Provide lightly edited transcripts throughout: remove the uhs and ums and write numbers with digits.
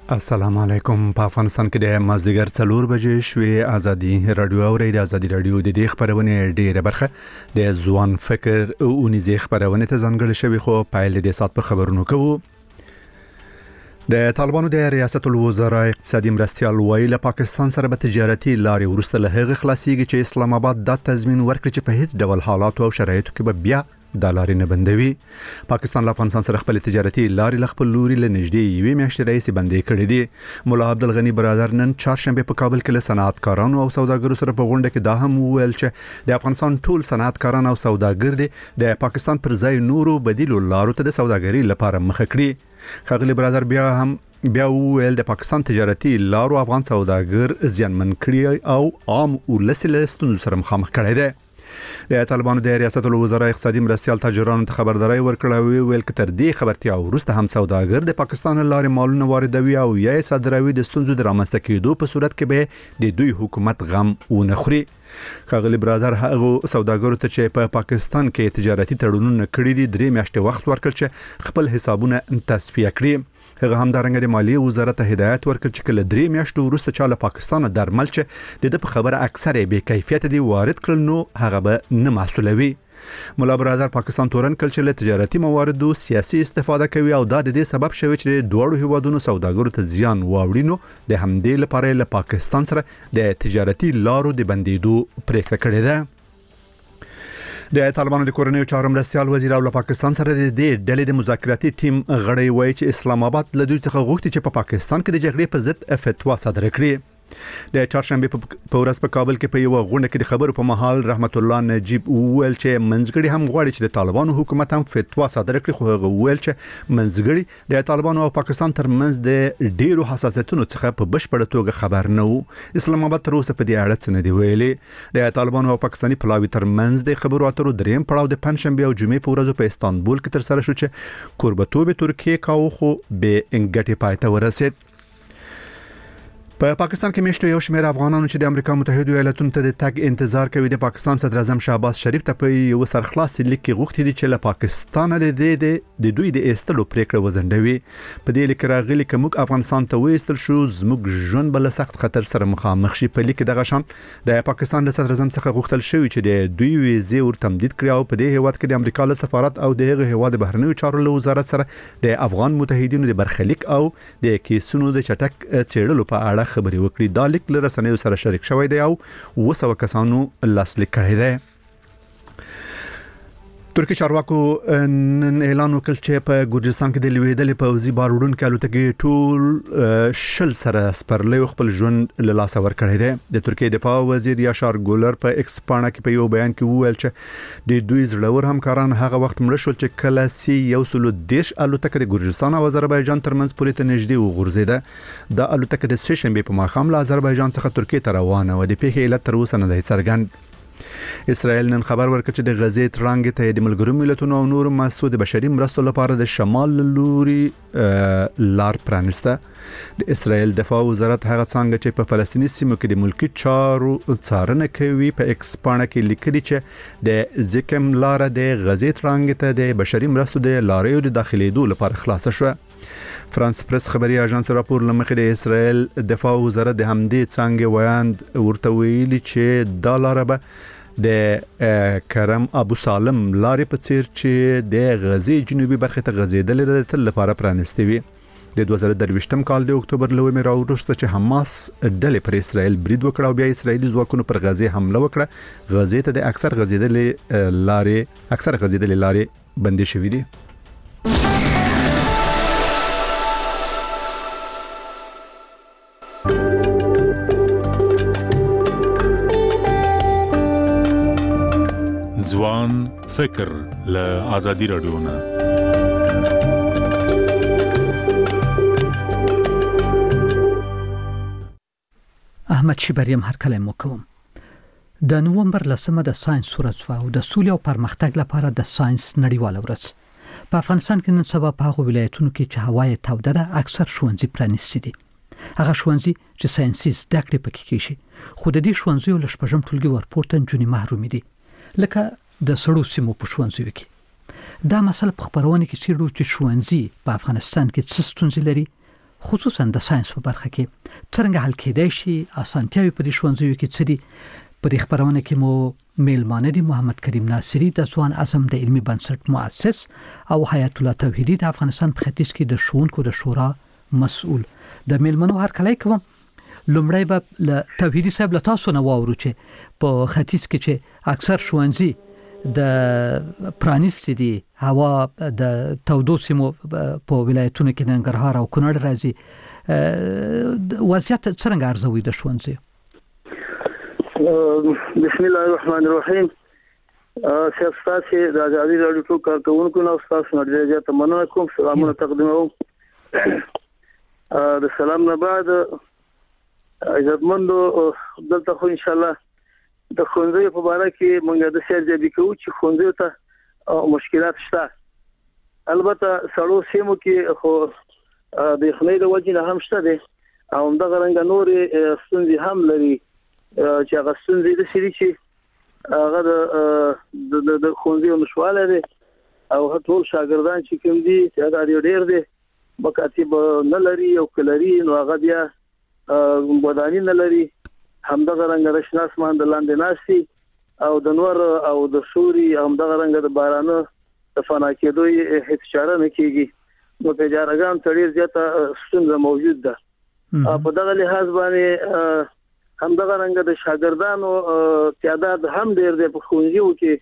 السلام علیکم. په افغانستان کې د مازدیګر 4 بجې شوې ازادي رادیو او د ازادي رادیو د دې خبرونه ډیره برخه د ځوان فکر او نيزي خبرونه ته ځانګړې شوی، خو پایل د سات په خبرونو کوو. د طالبانو د ریاست الوزرا اقتصادي مرستيال ویل پاکستان سره به تجارتي لارې ورسته له هغه خلاصيږي چې اسلام آباد د تضمین ورکړي چې په هیڅ ډول حالات او شرایطو کې به بیا د لارې نه بندوي. پاکستان له افغانستان سره خپل تجارتي لارې لخپل لوري له نږدې یوې میاشتې راهیسې بندې کړې دي. مولا عبدالغنی برادر نن چهارشنبه په کابل کې له صنعتکارانو او سوداګرو سره په غونډه کې دا هم وویل چې د افغانستان ټول صنعتکاران او سوداګر دي د پاکستان پر ځای نورو بدیلو لارو ته د سوداګرۍ لپاره مخه کړي. خغلی برادر بیا وویل د پاکستان تجارتي لارو افغان سوداګر زیانمن کړي او عام ولسله ستونزو سره مخامخ کړي دي. د طالبانو د ریاست الوزرا اقتصادي مرستيال تاجرانو ته خبرداري ورکړه ویل چې تر دې خبرتیا ورسته هم سوداګر د پاکستان لارې مالونه واردوي او یا صادروي د ستونزو د رامنځته کېدو په صورت کې به د دوی حکومت غم ونه خوري. خغلی برادر هغه سوداګرو ته چې په پاکستان کې تجارتي تړونونه کړی دي 3 میاشتې وخت ورکړ چې خپل حسابونه تصفیه کړي. هغه هم د مالیې وزارت هدایت ورکړ چې کله 3 میاشتې وروسته چې له پاکستان درمل چې د په خبره اکثره به کیفیت دي وارد کړل نو هغه به نه مسولوي. مولا برادر پاکستان تورن کړ چې له تجارتي مواردو سیاسي استفاده کوي او دا د دې سبب شوی چې دوړو هیوادونو سوداګرو ته زیان واوړي نو د همدې لپاره له پاکستان سره د تجارتي لارو د بندیدو پریکړه کړې ده. د طالبانو د کورنیو چارو مرستيال وزیر او له پاکستان سره د ډلې د مذاکراتي ټیم غړی وایي چې اسلام آباد له دوی څخه غوښتي چې په پاکستان کې د جګړې پر ضد فتوا صادره کړي. د چهارشنبه په ورځ په کابل کې په یو غونډه کې د خبرو په محل رحمت الله نجیب وویل چې منځګړي هم غواړي چې د طالبانو حکومت هم فتوا صادره کړي، خو هغه وویل چې منځګړي د طالبانو او پاکستان ترمنځ د ډیرو حساسیتونو څخه په بشپړه توګه خبر نه وو. اسلام آباد تر اوسه په دې اړه څه نه دی ویلي. د طالبانو او پاکستاني پلاوي ترمنځ د خبرو اترو دریم پړاو د پنځشنبه او جمعې په ورځو په استانبول کې تر سره شو چې کوربتوب ترکیه کاوه خو به انګټي پایته ورسید. په پاکستان کې میشته یو شمېر افغانانو چې د امریکا متحده ایالاتونو ته د تګ انتظار کوي د پاکستان صدر اعظم شهباز شریف ته په یو سرخلاص لیک کې غوښتي دي چې له پاکستان د دوی د ایستلو پریکړه وزندوي. په دې لیک راغلي چې موږ افغانستان ته وېستل شو زموږ ژوند بل سخت خطر سره مخامخ شي. په لیک دغه شان د پاکستان له صدر اعظم څخه غوښتل شوی چې د دوی ویزې ور تمدید کړي او په دې هیواد کې د امریکا له سفارت او د هغه هیواد بهرنیو چارو له وزارت سره د افغان متحدینو د برخلیک او د کیسونو د چټک څېړلو په اړه خبري وکړي. دا لیک له رسنیو سره شریک شوی دی او 200 کسانو لاسلیک کړی دی. ترکی چارواکو نن اعلان وکړ چې په ګورجستان کې د لویدلې پوځي بارودونکو الوتکې ټول شل سره سپرلې خپل ژوند له لاسه ورکړی دی. د ترکیه دفاع وزیر یاشار ګولر په ایکس پاڼه کې په یو بیان کې وویل چې د دوی زړور همکاران هغه وخت مړ شول چې کله سی یو سلو دیش الوتکه د ګورجستان او آذربایجان ترمنځ پورې ته نږدې وغورځیده. د الوتکه د سشنبه په ماښام له آذربایجان څخه ترکیه ته روانه و. د پیښې علت تر اوسه نه دی څرګند. اسرائیل نن خبر ورکړ چې د غزې ترانګ ته د ملګرو ملتونو او نور مسعود بشري مرستو لپاره د شمال لوري لار پرانسته. د اسرائیل دفاع وزارت هغه څنګه چې په فلسطیني سیمو کې د ملکی چارو څارنه کوي په ایکس پاڼه کې لیکلي چې د ځکم لار د غزې ترانګ ته د بشري مرستو د لارې د داخليدو لپاره خلاص شو. فرانس پریس خبري اژانس راپور لمخې د اسرائیل دفاع وزارت د همدې څنګه ویاند ورته ویلي چې ډالر به د کرم ابو سالم لارې په څیر چې د غزې جنوبي برخه ته غزیدل د تل لپاره پرانستي وي. د 2023م کال د اکتوبر لومې راوړسته چې حماس ډلې پر اسرائیل برید وکړ او بیا اسرائیلي ځواکونو پر غزې حمله وکړه. غزې ته د اکثر غزیدلې لارې بندي شوې دي. ځوان فکر له ازادي رادیو نه. احمد شیبریم هر کله مو کوم. د نوومبر 10 د ساينس ورځ او د سولې او پرمختګ لپاره د ساينس نړیواله ورځ. په افغانستان کې نن سبا په هغو ولایتونو کې چې هوا یې توده ده اکثر ښوونځي پرانیستي دي. هغه ښوونځي چې ساينسي زده کړې پکې کیږي خو د دې ښوونځیو له شپږم ټولګي ورپورته نجونې محروم دي لکه د سړو سیمو په ښوونځیو کې. دا مسله په خبرونه کې سیرو چې ښوونځي په افغانستان کې څه ستونزې لري خصوصا د ساينس په برخه کې څنګه حل کېدای شي اسانتیاوي په دې ښوونځیو کې څه دي. په دې خبرونه کې مو میلمانه دي محمد کریم ناصری د ځوان اعظم د علمي بنسټ مؤسس او حیات الله توحیدی د افغانستان په ختیځ کې د ښوونکو د شورا مسؤل. د میلمنو هر کله کوم لومړی به له توحیدی صاحب له تاسو نه واورو چې په ختیځ کې چې اکثر ښوونځي د پرانیستي دي، هوا د تودو سیمو په ولایتونو کې ننګرهار او کونړ راځي، وضعیت څنګه ارزوي د ښوونځي؟ بسم الله الرحمن الرحیم. سیاست د ازادي راډیو ټول کارکونکو نو تاسو نه ډېر زیات مننه کوم. سلامونه تقدیموم. د سلام نه بعد عزتمندو دلته خو ان شاء الله د ښوونځي په اړه کې مونږ د سرجبي کوو چې ښوونځي ته مشکلات شته. البته سړو سیمو کې خو د خنۍ د وجې نه هم شته دي او همدغه رنګ نورې ستونزې هم لري چې هغه ستونزې د سړي چې هغه د ښوونځي نشواله دي او ټول شاګردان چې کوم دي چې دا ډېر دي مکاتب نه لري او کلري نو هغه بیا ودانی نه لري. همدغه رنګ رشناس مان د لاندې ناشتي او د نور او د سوري همدغه رنګ د بارانه د فنا کېدو هیڅ چاره نه کیږي. نو په جارګان تړي زیاته ستونزه موجود ده. په دغه لحاظ باندې همدغه رنګ د شاګردانو تعداد هم ډېر دی په ښوونځیو کې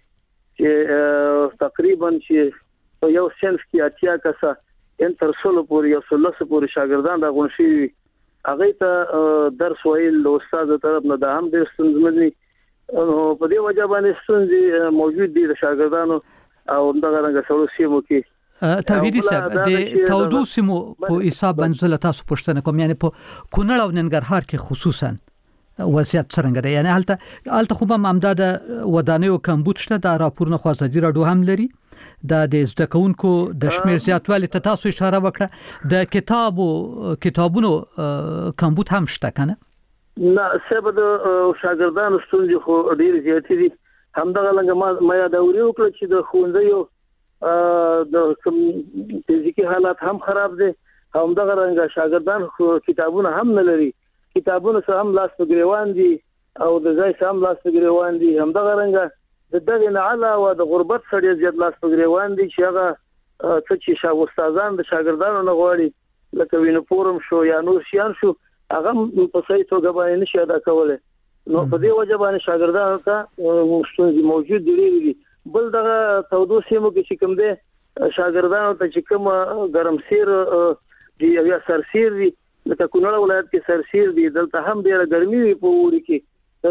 چې تقریبا چې یو صنف کې 80 کسه انتر سولو پورې یو سلسله پورې شاګردان راغون شي هغه ته درس ویل له استاد طرف نه د هم د ستونزمنې په دې وجه باندې ستونزې موجود دي د شاګردانو او دغه رنګ سړو سیمو کې. توحیدی صاحب د تودو سیمو په حساب باندې تاسو پوښتنه کوم، یعنی په کونړ او ننګرهار کې خصوصا وضعیت څنګه ده؟ یعنی هلته خو به امداد ودانیو کمبود شته د راپورونه خو ازادي راډیو هم لري د زده کوونکو د شمیر زیاتوالي ته تاسو اشاره وکړه، د کتابونو کمبود هم شته کنه؟ نه سبب د شاګردانو ستونزې خو ډېر زیات دي. همدغه لنګ ما دا وکړه چې د ښوونځیو د فزیکی حالات هم خراب دي. همدغه رنګ شاګردان خو کتابونه هم نه لري، کتابونه سره هم لاس په ګریوان دي او د ځای سره هم لاس په ګریوان دي. همدغه رنګ د دغه نه علاوه د غربت سره زیات لاس په ګریوان دي چې هغه څه چې استادان د شاګردانو نه غواړي لکه وینفورم شو یا نور شیان شو هغه په صحیح توګه باندې نشي ادا کولای. نو په دې وجه باندې شاګردانو ته ستونزې موجود دي. بل دغه تودو سیمو کې چې کوم دي شاګردانو ته چې کوم ګرمسیر دی یا سرسیر دي لکه کونړ ولایت کې سرسیر دي، دلته هم ډېره ګرمي وي په وړي کې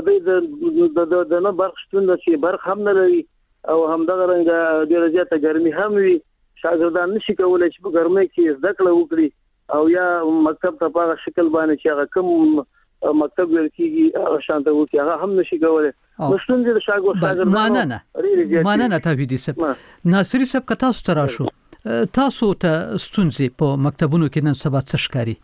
د نه برق شتون چې برق هم نه لري او همدغه رنګ ډېره زیاته ګرمي هم وي. شاګردان نشي کولای چې په ګرمۍ کې زده کړه وکړي او یا مکتب ته په شکل باندې چې هغه کوم مکتب ورکیږي هغه شانته وکړي هغه هم نشي کولای. مستند د شاګردانو مننه توحیدی صاحب. ناصری صاحب که تاسو ته راشو، تاسو ته ستونزې په مکتبونو کې نن سبا څه ښکاري؟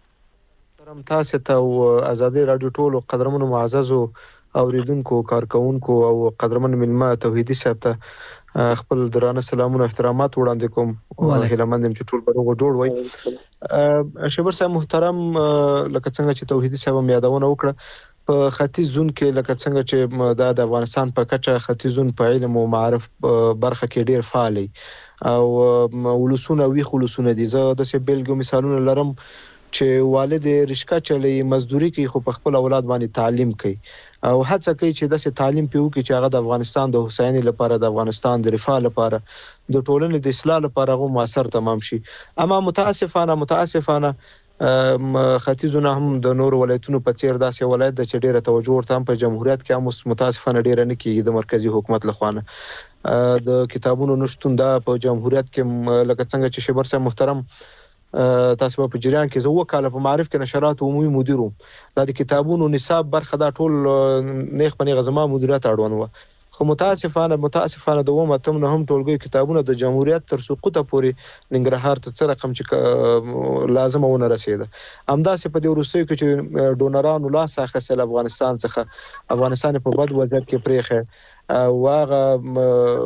تاسو ته او ازادي راډیو ټولو قدرمنو معززو اوریدونکو کارکونکو او قدرمن ملما توحیدی صاحب ته خپل درانه سلامونه احترامات وړاندې کوم. هیله مندم چې ټول بروغ جوړ وي. شبر صاحب محترم، لکه څنګه چې توحیدی صاحب هم یادونه وکړه په ختیځ زون کې لکه څنګه چې د افغانستان په کچه ختیځ زون په علم او معرف برخه کې ډیر فعال او ولسونه وی خلصونه دي. زه د څه بیلګو مثالونه لرم چې والد رشکا چلی مزدوري کوي خو په خپل اولاد باندې تعلیم کوي او هڅه کوي چې د تعلیم پیو کې چې هغه د افغانستان د حسیني لپاره د افغانستان د رفاه لپاره د ټولنې د اصلاح لپاره غو موثر تمام شي. اما متاسفانه ختیځونه هم د نور ولایتونو په څیر داسې ولایت د چډيره توجه ورته په جمهوریت کې هم متاسفانه ډیره نه کیږي د مرکزی حکومت لخوا د کتابونو نشټون دا په جمهوریت کې لکه څنګه چې شبر صاحب محترم تاسو په جریان کې زه وکاله په معرف کې نشرات عمومي مدیرو د کتابونو نصاب برخه دا ټول نیخ پنی غزما مدیریت اړوند و خو متاسفانه د ومه تم نه هم ټولګي کتابونه د جمهوریت تر سقوطه پورې ننګرهار ته څه رقم چې لازم ونه رسیده. همداسې په دې وروستیو کې چې ډونرانو لاس اخیستل افغانستان څخه افغانستان په بد وضعیت کې پریخه واغه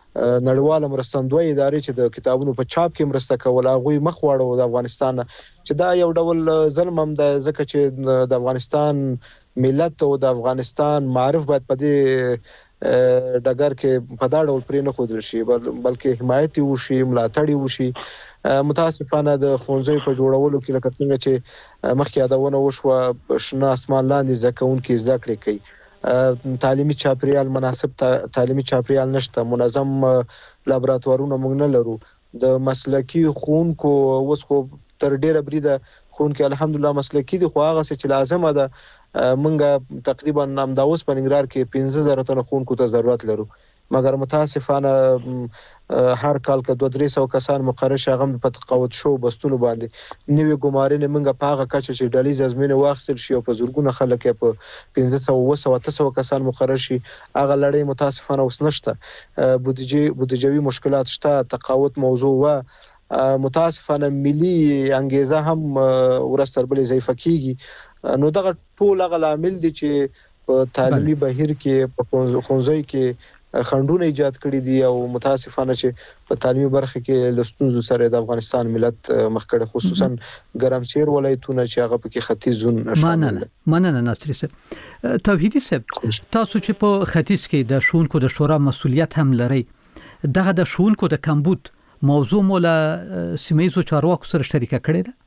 نړیواله مرستندوی ادارې چې د کتابونو په چاپ کې مرسته کول هغه مخ وړو د افغانستان چې دا یو ډول ظلم هم د ځکه چې د افغانستان ملت او د افغانستان معرف باید په دې ډګر کې په دا ډول پرې نه خودل شي بلکې حمایت وشي ملاتړ وشي متاسفانه د ښوونځي په جوړولو کې لکه څنګه چې مخکې یادونه وشوه شنه اسمان لاندې ځکهونکو زده کړې کوي تعلیمي چاپریال مناسب تعلیمي چاپریال نشته منظم لابراتوارونه موږ نه لرو د مسلکی ښوونکو اوس خو تر ډیره بریده ښوونکي الحمدلله مسلکی دي خو هغه چې لازمه ده منګه تقریبا نامدا اوس په ننګرهار کې 15000 تنه ښوونکو ته ضرورت لرو مګر متاسفانه هر کال کې 200-300 کسان مقرر شاغم په تقاوت شو بستونو باندې نوې ګمارنه منګه په هغه کچه چې ډالیز ازمنه واخصل شي او په زورګونه خلک په 1500 کسان مقرر شي هغه لړۍ متاسفانه اوس نشته بودیجوي مشکلات شته تقاوت موضوع و متاسفانه ملي انګیزه هم ورستر بلې ضعیفه کیږي نو دغه ټول هغه عامل دي چې په تعلیمي بهیر کې په ښوونځي کې خندونه ایجاد کړی دي او متاسفانه چې په تعلیمي برخه کې لستونزو سره د افغانستان ملت مخ کړي خصوصا ګرمسیر ولایتونه چې هغه په کې ختیځ زون مننه ناصری صاحب توحیدی صاحب تاسو چې په ختیځ کې د شونکو د شورا مسولیت هم لري دغه د شونکو د کمبود موضوع مولا سیمایزو چارواکو سره شریکه کړې ده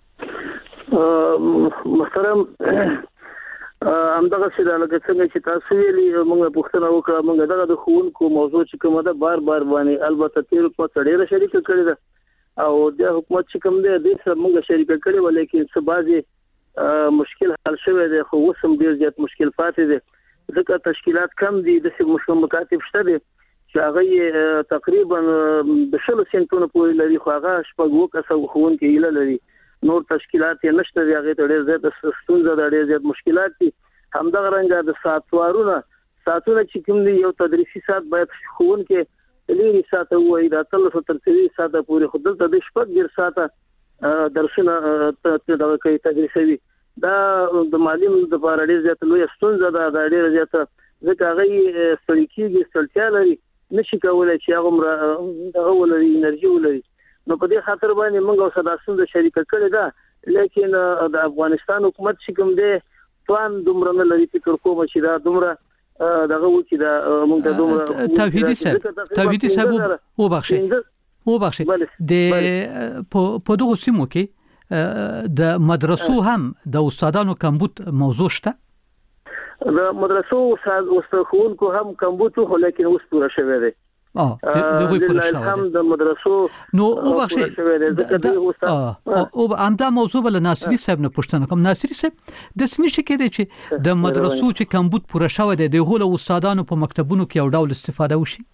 محترم همدغه څه د لکه څنګه چې تاسو ویلي موږ پوښتنه وکړه موږ دغه د ښوونکو موضوع چې کومه ده بار باندې البته تیر په ډیره شریکه کړې ده او د حکومت چې کوم دی د سره موږ شریکه کړې ولیکن څه بعضي مشکل حل شوی دی خو وسم ډیر زیات مشکل پاتې دی ځکه تشکیلات کم دي د څه مکاتب شته دي چې هغه تقریبا د 100 سنټونو پورې لري خو هغه شپږ کسه ښوونکي یې لري نور تشکیلات یې نشته دی هغه ته ډېر زیات ستونزه ده ډېر زیات مشکلات دي همدغه رنګه د ساعتونه چې کوم دی یو تدریسي ساعت باید ښوونکي لري ساعت وایي دا 300 تر 300 ساعت پورې خو دلته د شپږ ډیر ساعت درسونه دغه کوي تدریسوي دا د معلم د لپاره ډېر زیات لوی ستونزه ده دا ډېر زیات ځکه هغه ستړي کېږي ستړیا لري نشي کولای چې هغه دغه ولري انرژي ولري نو په دې خاطر باندې موږ اوس د اساس شریکه کړې ده لیکن د افغانستان حکومت چې کوم دی توان دومره نه لري فکر کوم چې دا دومره دغه و چې دا موږ ته دومره توحیدی صاحب وبخښئ د په دغه سیمو کې د مدرسو هم د استادانو کمبود موضوع شته د مدرسو استادانو هم کمبود خو لیکن اوس پوره شوی دی دغه پوره شوی د مدرسو نو او امدا موضوع بل ناصری صاحب نه پوښتنه کوم ناصری صاحب د سنشي کې چې د مدرسو چې کمبود پوره شوی دی د غول استادانو په مکتبونو کې یو ډول استفاده وشي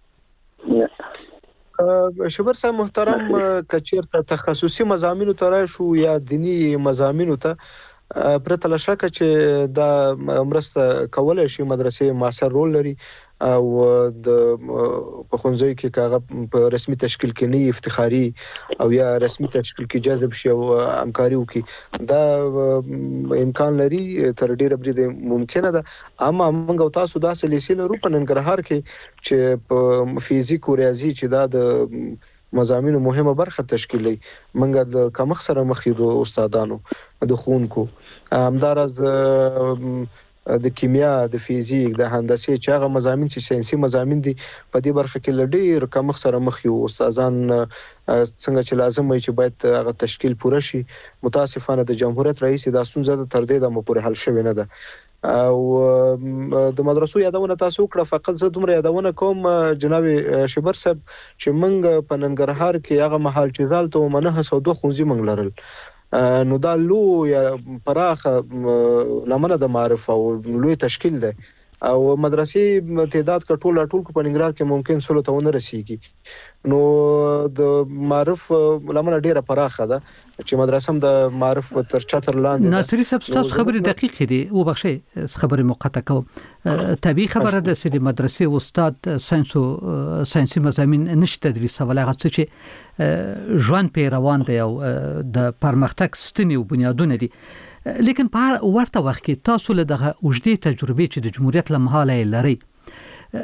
شبر صاحب محترم کچیرته تخصصي مضامینو ته شو یا دینی مضامینو ته پرته لشکه چې دا مرسته کولای شي مدرسې مؤثر رول لري او د پخونځي کې کاغه په رسمي تشکیل کې نه افتخاري او یا رسمي تشکیل کې جذب شي او همکاري وکړي دا امکان لري تر ډیره بری ممکنه ده اما موږ تاسو دا سلیسله رو په ننګرهار کې چې په فزیک او ریاضي چې دا د مضامینو مهمه برخه تشکیلي منګه د کمخ سره مخېدو استادانو د خونکو همدارز د کیمیا د فزیک د هندسي چې هغه مضامین چې ساينسي مضامین دي په دې برخه کې لډیر کمخ سره مخ یو استادان څنګه چې لازم وي چې باید هغه تشکیل پوره شي متاسفانه د جمهوریت رئیس د اسونزه تر دې د مپورې حل شوی نه ده او د مدرسو یادونه تاسو کړه فقط زه دومره یادونه کوم جناب شبر صاحب چې منګ په ننګرهار کې هغه محل چې زالته منه 102 خونځي منګ لرل نو دا لو یا پراخه لمنه د معرف او لوی تشکیل ده او مدرسې تعداد ټول کو په ننګرهار کې ممکن سلو ته ونه رسیږي نو د معرف لمنه ډیره پراخه ده چې مدرسې هم د معرف تر چتر لاندې ناصری صاحب تاسو خبرې دقیق دي او بخښه خبرې مقطع کوم طبيعي خبره ده چې مدرسې استاد ساينسي مضامین نشي تدریس ولا غڅ چې ژوند په روان دی او د پرمختګ ستنې او بنیادونه دي لیکن په ورته وخت کې تاسو له دغه وجدي تجربه چې د جمهوریت لمحاله لري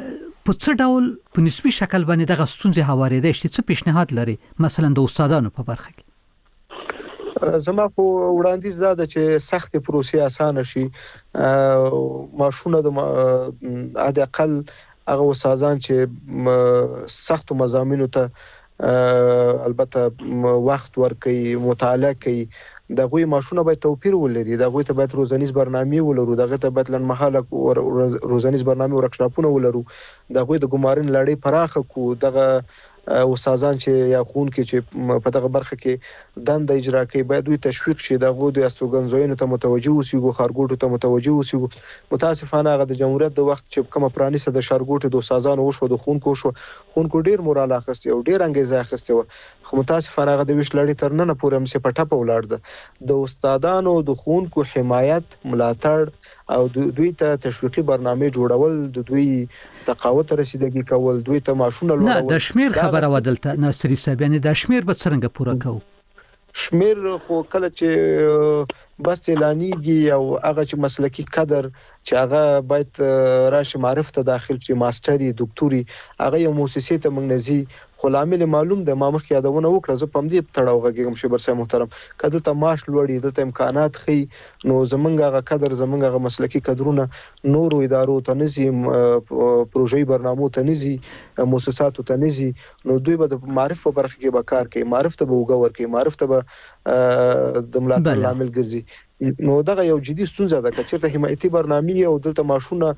په څه ډول په نسبي شکل باندې دغه ستونزې هوارېدای شي؟ څه پیشنهاد لري مثلا د استادانو په برخه کې؟ زما خو وړاندیز دا ده چې سخت پروسې اسانه شي، ماشونه د حد اقل هغه استادان چې سخت مضامینو ته البته وخت ورکړي، مطالعه کوي، دغه ماشونه باید توپیر ولري، دغه ته باید روزانیز برنامه ولرو، دغه ته باید لنمحاله روزانیز برنامه ورکشاپونه ولرو، دغه د ګمارن لړۍ پراخه کو، دغه استادان چې یا خون کې چې په دغه برخه کې دند اجرا کوي باید دوی تشویق شي، دغه د استوګنځوینو ته متوجه اوسي، خارګوټو ته متوجه اوسي. متاسفانه هغه د جمهوریت د وخت چې کومه پرانیسته د شارګوټو د استادانو وشو، د خونکو ډیر مورال اخستي او ډیر انګیزه اخستي و، خو متاسفانه هغه د ویش لړۍ تر نن پورې هم څه پټه په ولاړ ده. د استادانو د خونکو حمایت، ملاتړ او دوی ته تشویقي برنامه جوړول، د دوی تقاوت رسیدګي کول، دوی ته ماشونه لورول. نه د شمیر خبره ودلته ناصری صاحب، یعنی د شمیر به څنګه پوره کوو؟ شمیر خو کله چې بس اعلانيږي او هغه چې مسلکی قدر چې هغه باید راشي معرفت ته داخل شي، ماستری، دکتوري، هغه یو مؤسسې ته منځي، خو لامل معلوم ده. ما مخکې یادونه وکړه، زه پم دې تړاو غږم شي برسه محترم، کله ته معاش لوړی، دلته امکانات خي، نو زمونږ هغه قدر، زمونږ هغه مسلکی قدرونه نورو ادارو ته نزي، پروژې برنامو ته نزي، مؤسساتو ته نزي، نو دوی به د معرفت په برخه کې به کار کوي، معرفت به وګور کوي، معرفت به د ملاتړ لامل ګرځي. نو دغه یو جدي ستونزه ده چې ته حمایتي برنامه او دلته ماشونه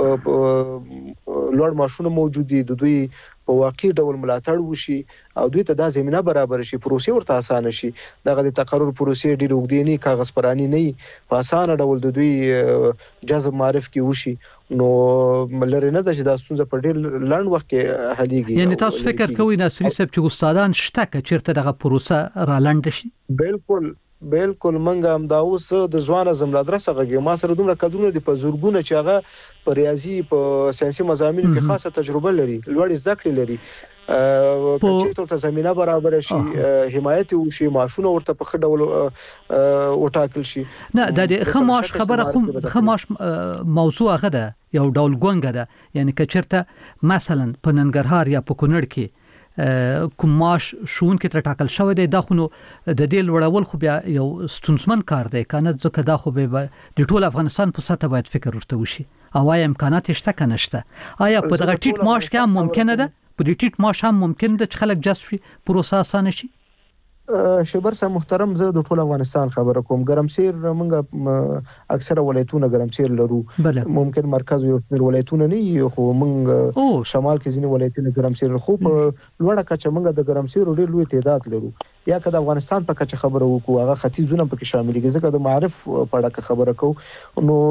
لوړ ماشونه موجود دي، د دوی په واقعي ډول ملاتړ وشي او دوی ته دا زمينه برابر شي، پروسې ورته اسانه شي، دغه د تقرر پروسې ډېر وګړي نه، کاغذ پرانی نه، په اسانه ډول د دوی جذب معرف کې وشي. نو ملره نه ده چې دا ستونزه په ډېر لنډ وخت کې حلېږي. یعنی تاسو فکر کوئ ناصری صاحب چې استادان شته چې چیرته دغه پروسه را لنډ شي؟ بالکل منګه هم دا اوس د ځوان زملا درسه غږی ما سره دومره کډونه دي په زورګونه چې هغه په ریاضي، په ساينسي مضامینو کې خاصه تجربه لري، لوړ زده کړې لري، چې ته زمينه برابر شي، حمایت وشي، ماشونه ورته په خډول وټاکل شي. نه د خماش خبره خو خماش موضوع هغه ده، یو ډول ګونګه ده، یعنی که چیرته مثلا په ننګرهار یا په کونړ کې کوم معاش شون کې تر ټاکل شوی دی، دا خو نو د دې لوړول خو بیا یو ستونزمن کار دی، کنه ځکه دا خو به د ټول افغانستان په سطح باید فکر ورته وشي. او آیا امکانات شته کنه شته؟ آیا په دغه ټیټ معاش کې هم ممکنه ده، په دې ټیټ معاش هم ممکن ده چې خلک جذب شي، پروسه اسانه شي؟ شبر صاحب محترم، زه د ټول افغانستان خبره کوم. ګرمسیر موږ اکثره ولایتونه ګرمسیر لرو، ممکن مرکز یو څیر ولایتونه نه، خو موږ شمال کې ځینې ولایتونه ګرمسیر، خو په لوړه کچه موږ د ګرمسیر ډېر لوی تعداد لرو. یا که د افغانستان په کچه خبره وکړو، هغه ختیځونه پکې شامل دي، ځکه د معرف په اړه خبره کوو، نو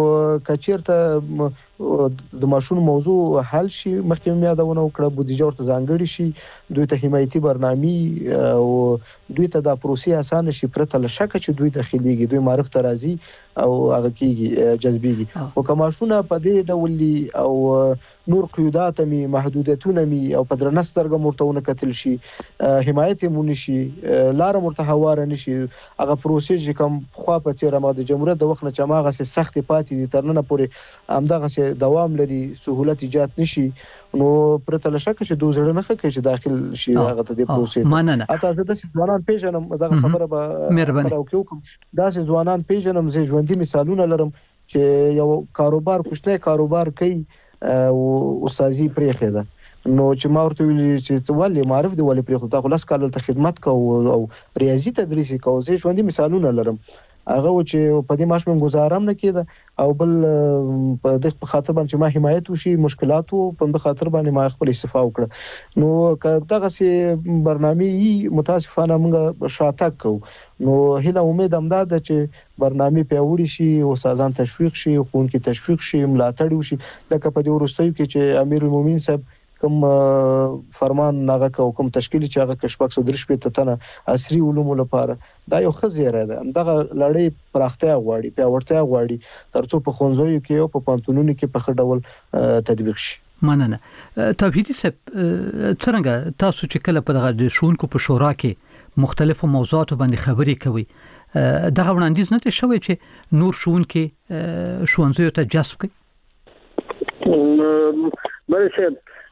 کچیرته د ماشون موضوع حل شي، مخکې یادونه وکړه، بودیجه ورته ځانګړي شي، دوی ته حمایتي برنامه او دوی ته د پروسې اسانه شي، پرته له شک چې دوی داخليږي، دوی معرف ته راځي او هغه کیږي جذبيږي. او کماشونه په دې ډول او نور قیودات می، محدودیتونه می او په درنسترګه مرتونه کتل شي، حمایت مونږ شي، لار مرته هواره نشي، هغه پروسې چې کوم خو په تیر ما د جمهوریت د وخت نه چماغه سي سخت پاتې دي، ترنه پورې همدغه سي دوام لري، سہولت ایجاد نشي. نو پرته له شک چې دوه زړه نه خکې چې داخل شي هغه ته د پروسې اته د ځوانان پیژنم، دغه خبره به راوکوم، دا ځوانان پیژنم، زه ژوندۍ مثالونه لرم چې یو کاروبار، کوچنی کاروبار کوي او استادي پرېخه ده، نو چې ما ورته ویل چې ولې معرف دی، ولې پرې خو تا خلاص کال ته خدمت کو او ریاضي تدریس کو، زه ژوندۍ مثالونه لرم. هغه چې په دې ماش من گزارم نه کېده او بل په دغه خاطر باندې ما حمایت وشي، مشکلات په دغه خاطر باندې ما خپل استفاده وکړه. نو دغه سي برنامه متاسفانه موږ شاته کو، نو هله امید هم ده چې برنامه پیوړی شي، استادان تشویق شي، خونکي تشویق شي، ملاتړ وشي، لکه په دې ورستیو کې چې امیر المؤمنین صاحب کوم فرمان ناغه کوم تشکیل چې هغه کشپک سو درش په تنه عصري علوم لپاره دا یو خزیره ده، دغه لړۍ پراختیا غواړي، پیاوړتیا غواړي، ترڅو په خونځوي کې او په پانتونونو کې په خډول تطبیق شي. مننه. توحیدی صاحب، څنګه تاسو چې کله په دغه شونکو په شورا کې مختلفو موضوعاتو باندې خبرې کوي، دغه وړاندیز نه شوی چې نور شونکو شونځو ته جذب کړي؟ بلې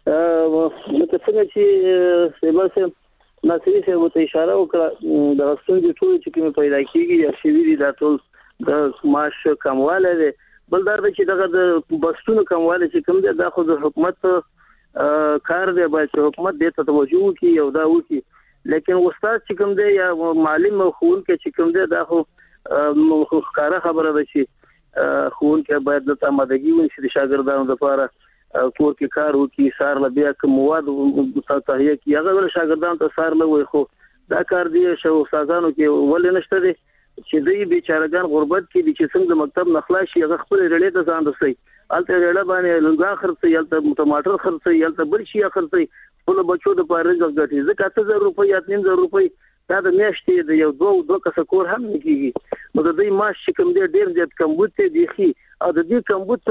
لکه څنګه چې سیباسه ناصری صاحب ته اشاره وکړه د ستونزې ټول چې کوم پیدا کیږي یا شوی دي دا ټول د معاش کمواله دي بل دا چې دغه د بستونو کمواله چې کوم دي دا خو د حکومت کار دی باید حکومت دې ته توجه وکړي او دا وکړي لیکن استاد چې کوم دی یا معلم او خون کې چې کوم دی دا خو ښکارا خبره ده چې خون کې باید د آمادګي ونشي د شاګردانو لپاره کور کې کار وکړي سار له بیا کوم مواد تهیه کوي هغه شاګردانو ته سار له وي خو دا کار دی شو استادانو کې ولې نشته دي چې دوی بیچارهګان غربت کې دي چې څنګه مکتب نخلا شي هغه خپل رړې ته ځان رسي الته رړه باندې لنګا خرڅي الته ټماټر خرڅي الته بل شي خرڅي خپل بچو د پاره ځګټي ځکه 1000 روپۍ یا 3000 روپۍ دا د میاشتې د یو دوه کس کور هم نه کیږي نو د دې معاش کوم دی ډیر زیات کمبوت دی خي او د دې کمبوت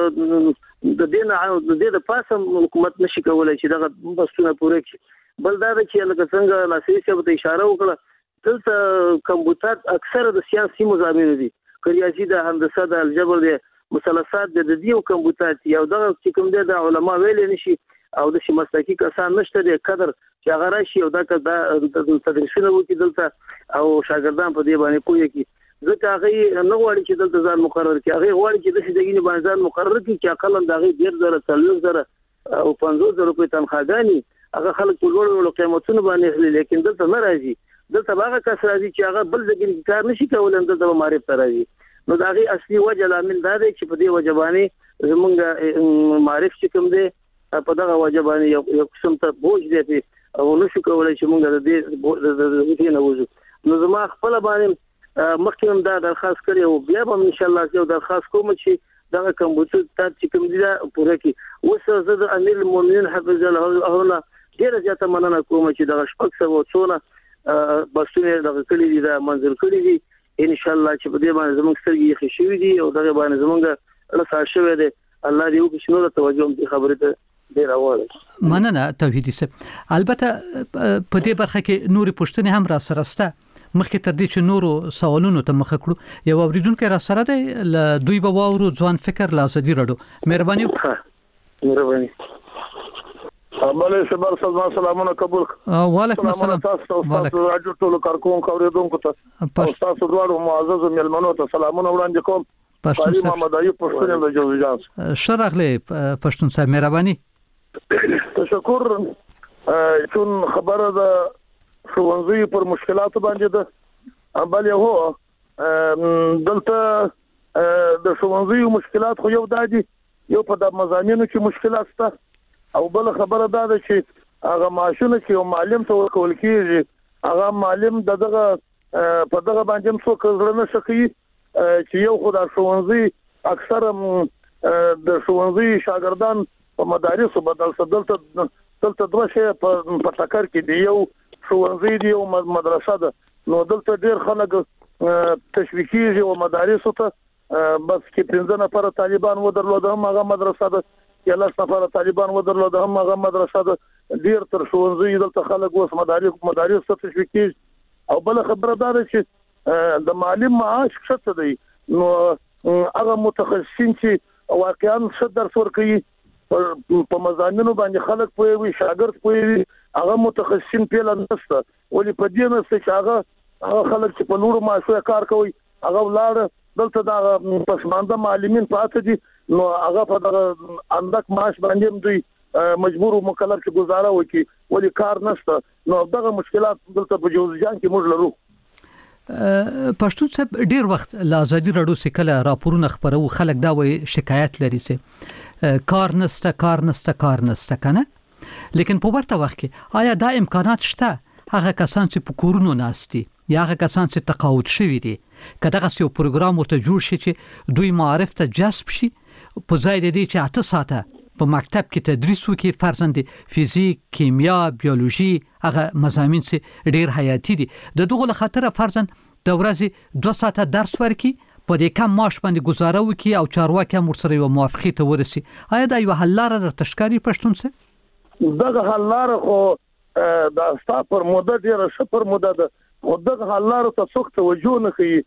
د دې د پاسه حکومت نشي کولای چې دغه بسونه پوره کړي بل دا چې لکه څنګه ناصری صاحب ته اشاره وکړه دلته کمبوتات اکثره د سیاسي مضامین دي ریاضي د هندسه د الجبر د مثلثات د دې کمبوتات یو دغه چې کوم دی د علما ویل نشي او د مسلکي کسان نشته د قدر چې هغه راشي او دا تدریسونه وکړي دلته او شاګردان په دې باندې کوی کی ځکه هغه نه غواړي چې دلته ځان مقرر کړي هغه غواړي چې د دې باندې ځان مقرر کړي چې اقل د هغه 10000 او 50000 روپۍ تنخواهګانی هغه خلک په لوړ قیمتونو باندې لیکن دلته نه راځي دلته هغه کس راځي چې هغه بل ځای کار نشي کولای دلته معرفت راځي نو دا غي اصلي وجه لامل دا دی چې په دې وجبانی زمونږ معرفت چې کوم دی په دغه وجبانی یو قسم ته بوج دی او نشو کولای چې مونږ د دې نه وځو نو زما خپل باندې مخکې دا درخواست کړی او بیا به ان شاء الله یو درخواست کوم چې دغه کمپیوټر ته چې کوم دی پوره کی اوس زه د امیر المؤمنین حفظ الله ډیره زیاته مننه کوم چې دغه شپږ سو څونه بسونه دغه کلی دي دا منظور کړی دي ان شاء الله چې په دې باندې زموږ سترګې خشوي دي او دغه باندې زموږ رسا شوی دی الله دې وکړي چې نو توجه دې خبره ته ډیر اواله مننه توحیدی صاحب البته په دې برخه کې نورې پوښتنې هم را سره سته مخکې تر دې چې نورو سوالونو ته مخ کړو یو اوریدونکو را سره دی ل دوی به واورو ځوان فکر لا ازادي رډو مهرباني بله شبر سلام سلامونه قبول وعلیکم السلام وعلیکم راجو ټول کارکون اوریدونکو ته تاسو دوه معزز ملمنو ته سلامونه وړاندې کوم پښتون صاحب محمد ایوب پښتون له جوزجان شرغله پښتون صاحب مهرباني تشکر چون خبره ده ښوونځي پر مشکلات باندې ده بل هو دلته د ښوونځي مشکلات خو یو دادي یو په د مضامینو کې مشکلات شته او بل خبره ده چې هغه معاشونه چې یو معلم ته ورکول کیږي هغه معلم دغه په دغه باندې څوک زړه نه شي چې یو خدای ښوونځي اکثر د ښوونځي شاګردان په مدارسو بدل دلته دوه شی په ټکر کې دی یو ښوونځي دی او مدرسه ده نو دلته ډیر خلک تشویقي او مدارسو ته بس کې 15 نفر طالبان ودرلود هم هغه مدرسه ده یا 10 نفر طالبان ودرلود هم هغه مدرسه ده ډیر تر ښوونځي دلته خلک اوس مدارس ته تشویقي او بل خبره ده چې د معلم معاش څه دی نو هغه متخصصین چې واقعا څه درس ورکوي په مضامینو باندې خلک پوي شاګرد پوي هغه متخصصین پیل نشته ولې په دې نسته چې هغه خلک چې په نورو معاشو کار کوي هغه ولاره دلته دا پسمانده معلمین پاتې دي نو هغه په دغه اندک معاش باندې دوی مجبور او مکلف چې گزاره وکړي ولې کار نشته نو دغه مشکلات دلته په جوزجان کې موږ لرو پښتون صاحب ډیر وخت لا ازادي رډو سکله راپورونه خبرو خلک دا وي شکایت لري چې کار نسته کنه لیکن په ورته وخت کې آیا دا امکانات شته هغه کسان چې په کورونو ناشتي یا هغه کسان چې تقاعد شوي دي کله یو پروګرام ورته جوړ شي چې دوی معارف ته جذب شي په ځای دې چې 8 ساعته په مکتب کې تدریس وکړي فرضاً فزیک کیمیا بیولوژي هغه مضامین چې ډیر حیاتي دي د دغه خاطر فرضاً د ورځې 2 ساعته درس ورکړي په دې کم معاش باندې گزاره وکړي او چارواکي هم ورسره یو موافقه ته ورسي آیا دا یو حل لاره در تشکاری پښتون څه دغه حل لاره خو دا ستا پر مدد ډیره شپر مدد دغه حل لاره ته څوک توجه نه کوي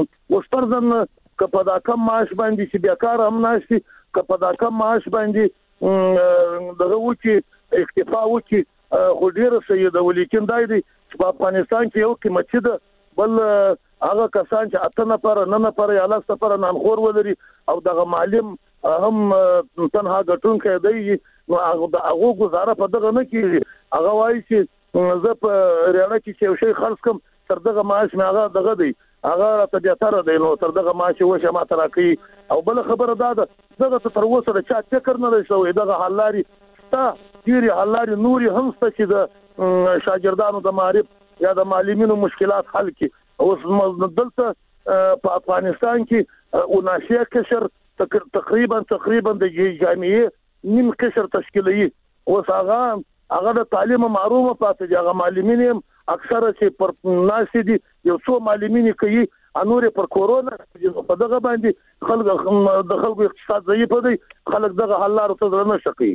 وشترزن کپدا کم معاش باندې چې بیکار هم ناشتي کپدا کم معاش باندې دغه وکی اکتفا وکی خو ډیر سید ولیکن دای دی چې په افغانستان کې یو قیمتي ده بل هغه کسان چې اته نفر نه نفر یا لاس نفر نانخور ولري او دغه معلم هم تنها غټون کې دی نو هغه گزاره په دغه نه کیږي هغه وایي چې زه په ریاړه کې یو شی خرڅ کوم تر دغه معاش مې هغه دغه دی هغه ته بیا تر دی نو تر دغه معاش وشه ما تر کوي او بل خبره ده دغه تر وسه د چا فکر نه لشي دغه حلاري تا تیری حلاري نوري هم ست چې د شاګردانو د معرف یا د معلمینو مشکلات حل کی اوس دلته په افغانستان کې وناشیا کشر تقریبا د جامعې نیم کشر تشکیلي اوس هغه د تعلیم معرومه پاتې دي هغه معلمین اکثره چې پر ناس دي یو څو معلمین کوي انور پر کورونا په دغه باندې خلکو اقتصاد ضعیف دي خلک دغه حل لارو ته نه شقي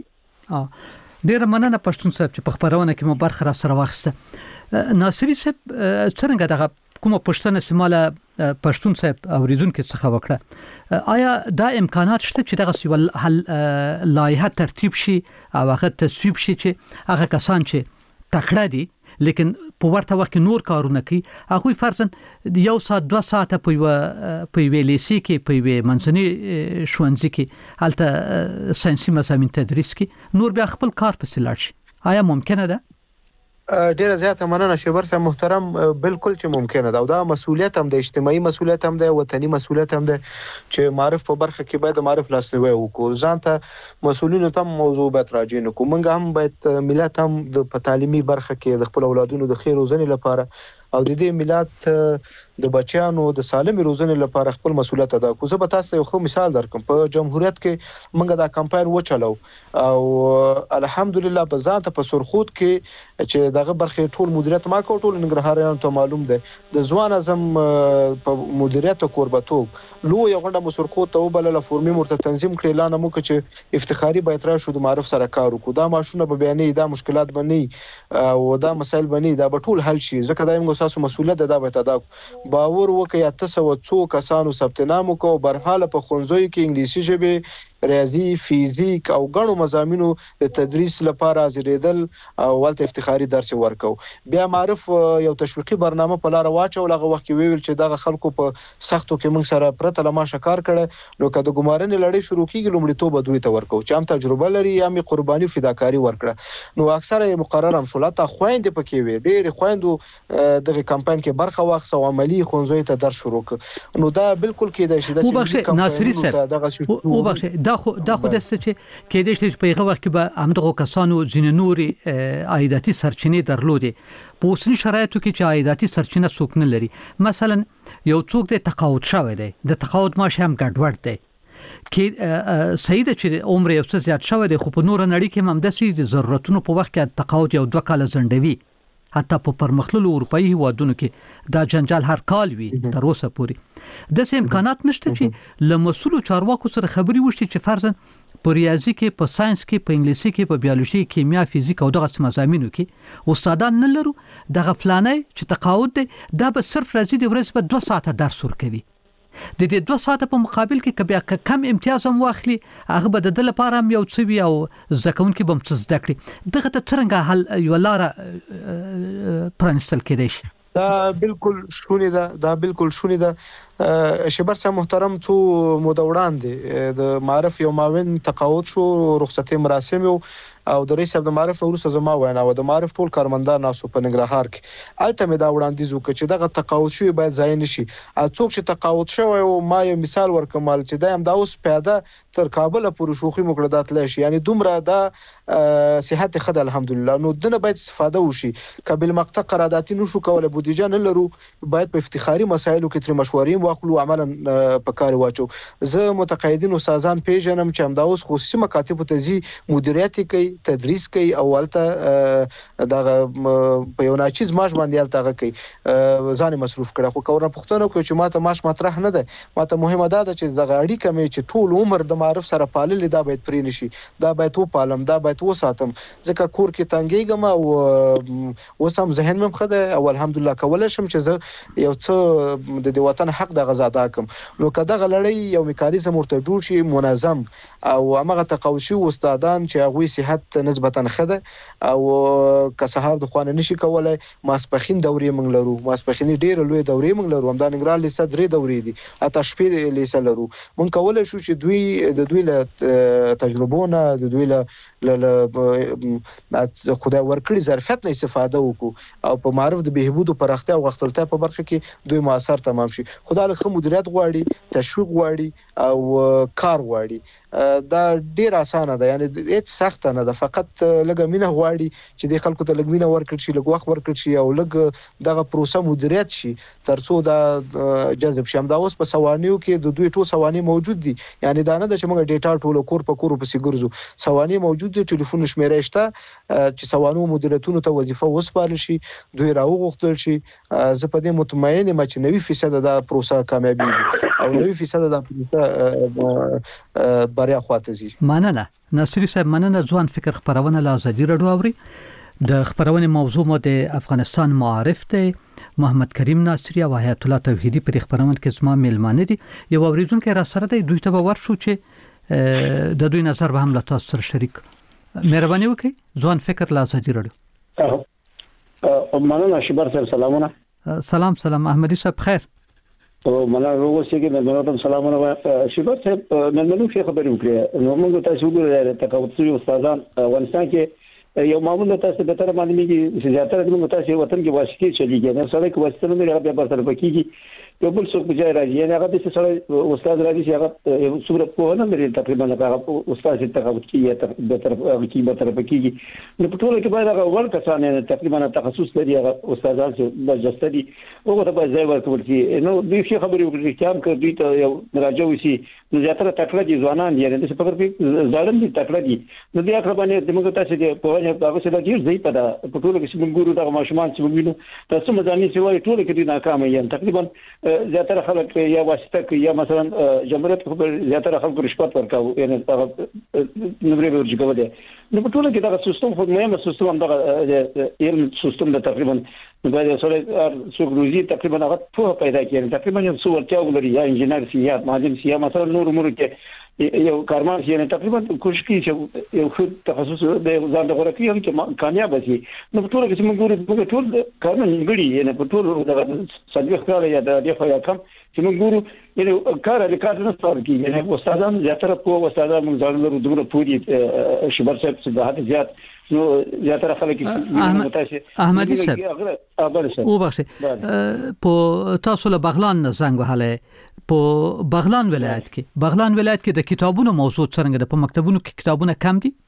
ډیر مننه پښتون صاحب چې په خبرونه کې مو برخه را سره واخسته ناصری صاحب څنګه دغه کومه پښتنه سیماله پښتون صاحب اوریدونکو څخه وکړه آیا دا امکانات شته چې دغه سیول لایحه ترتیب شي او هغه تصویب شي چې هغه کسان چې تکړه دي لیکن په ورته وخت نور کارونه کوي هغه فرضاً یو ساعت 2 ساعت په ویلیسي کې په منځني شوونځي کې حالت ساينسي مضامین تدریس کې نور بیا خپل کار په سلاړ شي آیا ممکنه ده ډیره زیاته مننه شبر صاحب محترم بالکل چې ممکنه ده او دا مسؤلیت هم د اجتماعي مسؤلیت هم ده وطني مسؤلیت هم ده چې معرف په برخه کې باید معرف لاسنیوي وکړو ځان ته مسؤلینو ته موضوع باید راجع نکو منګه هم باید ملت هم د تعلیمي برخه کې د خپل اولادونو د خیر روزنې لپاره او د دې ملت د بچیانو د سالمې روزنې لپاره خپل مسؤلیت ادا کوي زه به تاسو یو خو مثال درکم په جمهوریت کې موږ دا کمپاین وچلو او الحمدلله په ذات په سرخود کې چې دغه برخه ټول مدیریت ما کو ټول نګرهاریانو ته معلوم ده د ځوان اعظم په مدیریت کوربتوب لو یو غونډه مسرخود ته وبلله فورمي مرته تنظیم کړي اعلان مو چې افتخاري باید را شو د معرف سره کار وکړو دا ماشونه به بیانې دا مشکلات بنې او دا مسایل بنې دا به ټول حل شي ځکه دا موږ تاسو مسؤلیت ده باید ادا باور وکړئ تاسو څو کسانو ثبت نام وکړو برحاله په خونځوي کې انګلیسي ژبه ریاضي فزیک او غنو مضامینو د تدریس لپاره حاضرېدل او ولته افتخاري درس ورکو بیا معرف یو تشویقي برنامه په لار واچو لغه وخت کې ویل چې دغه خلکو په سختو کې موږ سره پرته لما شکار کړه نو کله ګمارنې لړۍ شروع کیږي لومړیتوب دوی ته ورکو چې هم تجربه لري یا می قرباني فداکاری ورکړه نو اکثره مقرر هم شولاته خويند پکې وي ډېر خويندو دغه کمپاین کې برخه واخصو عملی خونځوي ته در شروع نو دا بالکل کېدای شي د ناصری صاحب دا خو د ست چې کې د شي په هغه وخت کې به همدغه کسانو ځین نوري عایداتي سرچینې درلودي په اوسنی شرایطو کې چې عایداتي سرچینه څوک نه لري مثلا یو څوک د تقاعد شوی دی د تقاعد معاش هم ګډوډ دی کې سید چې عمر یو څه زیات شوی دی خو په نور نړۍ کې هم د سې د ضرورتونو په وخت کې تقاعد یو 2 کال ځنډوي حتی په پرمختللو اروپאי هیوادونو کې دا جنجال هر کال وي تر اوسه پورې د سه امکانات نشته چې لمسولو چارواکو سره خبري وشي چې فرضاً په ریاضي کې په ساينس کې په انګلیسي کې په بیولوژي کیمیا فزیک او دغه مضامینو کې استادان نه لرو د غفلانه چې تقاعد دی دا به صرف راځي د ورځې په 2 ساعته درس ورکوي د دې 2 ساعته په مقابل کې کبه کم امتیاز هم واخلي هغه به د لپاره هم یو څه وي او ځکهون کې بم څه زده کړي دغه ته څنګه حل یو لار پرانستل کېدای شي دا بالکل شونې ده شبر صاحب محترم تو مودوړان دي د معرف یو ماوین تقاعد شو رخصتي مراسم او د رئیس د معرف ورسره زما وینا و د معرف ټول کارمندان ناسو په ننګرهار کې الته مې دا وړاندیز وکړ چې دغه تقاعد شوی باید ځای نشي څوک چې تقاعد شوی او ما یو مثال ورکوم چې دا هم دا اوس پیاده تر کابل پورې شوخي مقررات لشي یعنی دومره دا صحت خد الحمدلله نو دنه باید استفاده وشي قبل مقطع قراردادي نشو کوله بودیجه نه لرو باید په افتخاري مسایلو کې تر مشورې واخلو عملا په کار واچو زه متقاعدین استادان پیژنم چې هم دا اوس خصوصي مکاتب ته زی مدیریت کوي تدریس کوي او ولته دغه په یو ناچیز ماش باندې الته کوي ځان مصروف کړه خو کورن پښتنو کوي چې ماته ماش مطرح نه ده ماته مهمه ده چې دغه اړیکه مې چې ټول عمر د معرف سره پالل دا باید پرې نشي دا باید و پالم دا باید و ساتم ځکه کور کې تنګېږم او وسم ذهن مې خده او الحمدلله کولای شم چې زه یو څه د وطن حق دغه زاده کوم نو کدا غلړی یو میکانیزم ورته جوړ شي منظم او هغه تقاوشي استادان چې هغه صحت نسبتا خده او کسهار د خوانه نشي کولای ماسپخین دورې موږ لرو ماسپخین ډیر لوی دورې موږ لرو همدا نګران لیسه درې دورې دي اته شپې لیسه لرو موږ کولای شو چې دوی له تجربونه د دوی له خدای ورکړي ظرفیت نه استفاده وکړو او په معرف د بهبود او پراختیا او غختلتیا په برخه کې دوی موثر تمام شي خدای له مدیریت غواړي تشویق غواړي او کار غواړي دا ډیر اسانه ده یعنی هیڅ سخت نه ده فقط لګه مینه غواړي چې د خلکو ته لګ مینه ورکړي شي لګ وخت ورکړي شي او لګ دغه پروسه مدیریت شي ترڅو دا جذب شي همدا اوس په سوانیو کې د دوی ټول سواني موجود دي یعنی دا نه ده چې موږ ډیټا ټول کور په کور په سیګرزو سواني موجود دي ټلیفون شمیره شته چې سوانو مدیریتونو ته وظیفه وسپارل شي دوی راوغختل شي زه په دې مطمئن یم چې 90% دا پروسه کامیابی او 90% دا پروسه بریا خواته زی مننه ناصری صاحب مننه ځوان فکر خبرونه له ازادي رادیو اوري د خبرونه موضوع مو د افغانستان معارف ته محمد کریم ناصری او حیات الله توحیدی پر خبرونه کې زما میلمانه دي یو اوریدونکو را سره دی دوی ته ورشو چې د دوی نظر به هم له تاسو سره شریک مهرباني وکړئ ځوان فکر له ازادي رادیو مننه شبر صاحب سلامونه سلام احمدی صاحب خیر او مننه روغوسې کې مېلمانو ته سلامونه شبر صاحب مېلمنو کې خبرې وکړه نو موږ تاسو وګورئ تقاوتي استادان افغانستان کې یو معمول تاسو به تر باندې کې چې زیاتره موږ تاسو وطن کې واسطي چلیږي نه سره کې واسطه نه لري بیا پر پکېږي یو بل څوک به راځي یعنی هغه د سره استاد راځي چې هغه صورت په نه لري تقریبا هغه استاد چې تقاوت کې به تر پکېږي نو په ټول کې باید هغه ورکسانه تقریبا تخصص لري هغه استادان چې بجستدي هغه ته باید ځای ورکول شي نو دوی شي خبرې وکړي چې هم کوي ته یو راځي وسی نو زیاتره تکړه دي ځوانان دي یعنی په فکر ظالم دي تکړه دي نو بیا خبره باندې موږ تاسو دې په وجه هغه څه دي ځای په ټول کې موږ ګورو د ماشومان چې موږ وینو تاسو مزامین چې وایي ټول کې ناکام یم تقریبا زیاتره خلک یا واسطه کوي یا مثلا جمهوریت خو زیاتره خلک رشوت ورکاو یعنی هغه نمبر ورجی کوي نو په ټول کې دا سیستم خو مهمه سیستم هم دا علم سیستم د تقریبا نو باید سره څو روزي تقریبا هغه په پیدا کړي تقریبا یو څو ورته ولري یا انجنیر سي یا مهندس سي یا مثلا نور امور کې یو کارمان سي نه تقریبا کوشش کوي چې یو خود تخصص د ځان د غوړه کوي چې کامیاب شي نو په ټول کې موږ ګورو ټول کارونه نیګړي نه په ټول د صدیق کار یا د دغه یا کم چې موږ ګورو یعنی کار د کار نه ستاره کیږي یعنی استادان زیاتره په استادان موږ ځان له دومره پوری شبر صاحب څخه د زیات نو زیاتره خلک احمدی صاحب او بخښه په تاسو له بغلان زنګ وهله په بغلان ولایت کې د کتابونو موضوع څنګه د په مکتبونو کې کتابونه کم دي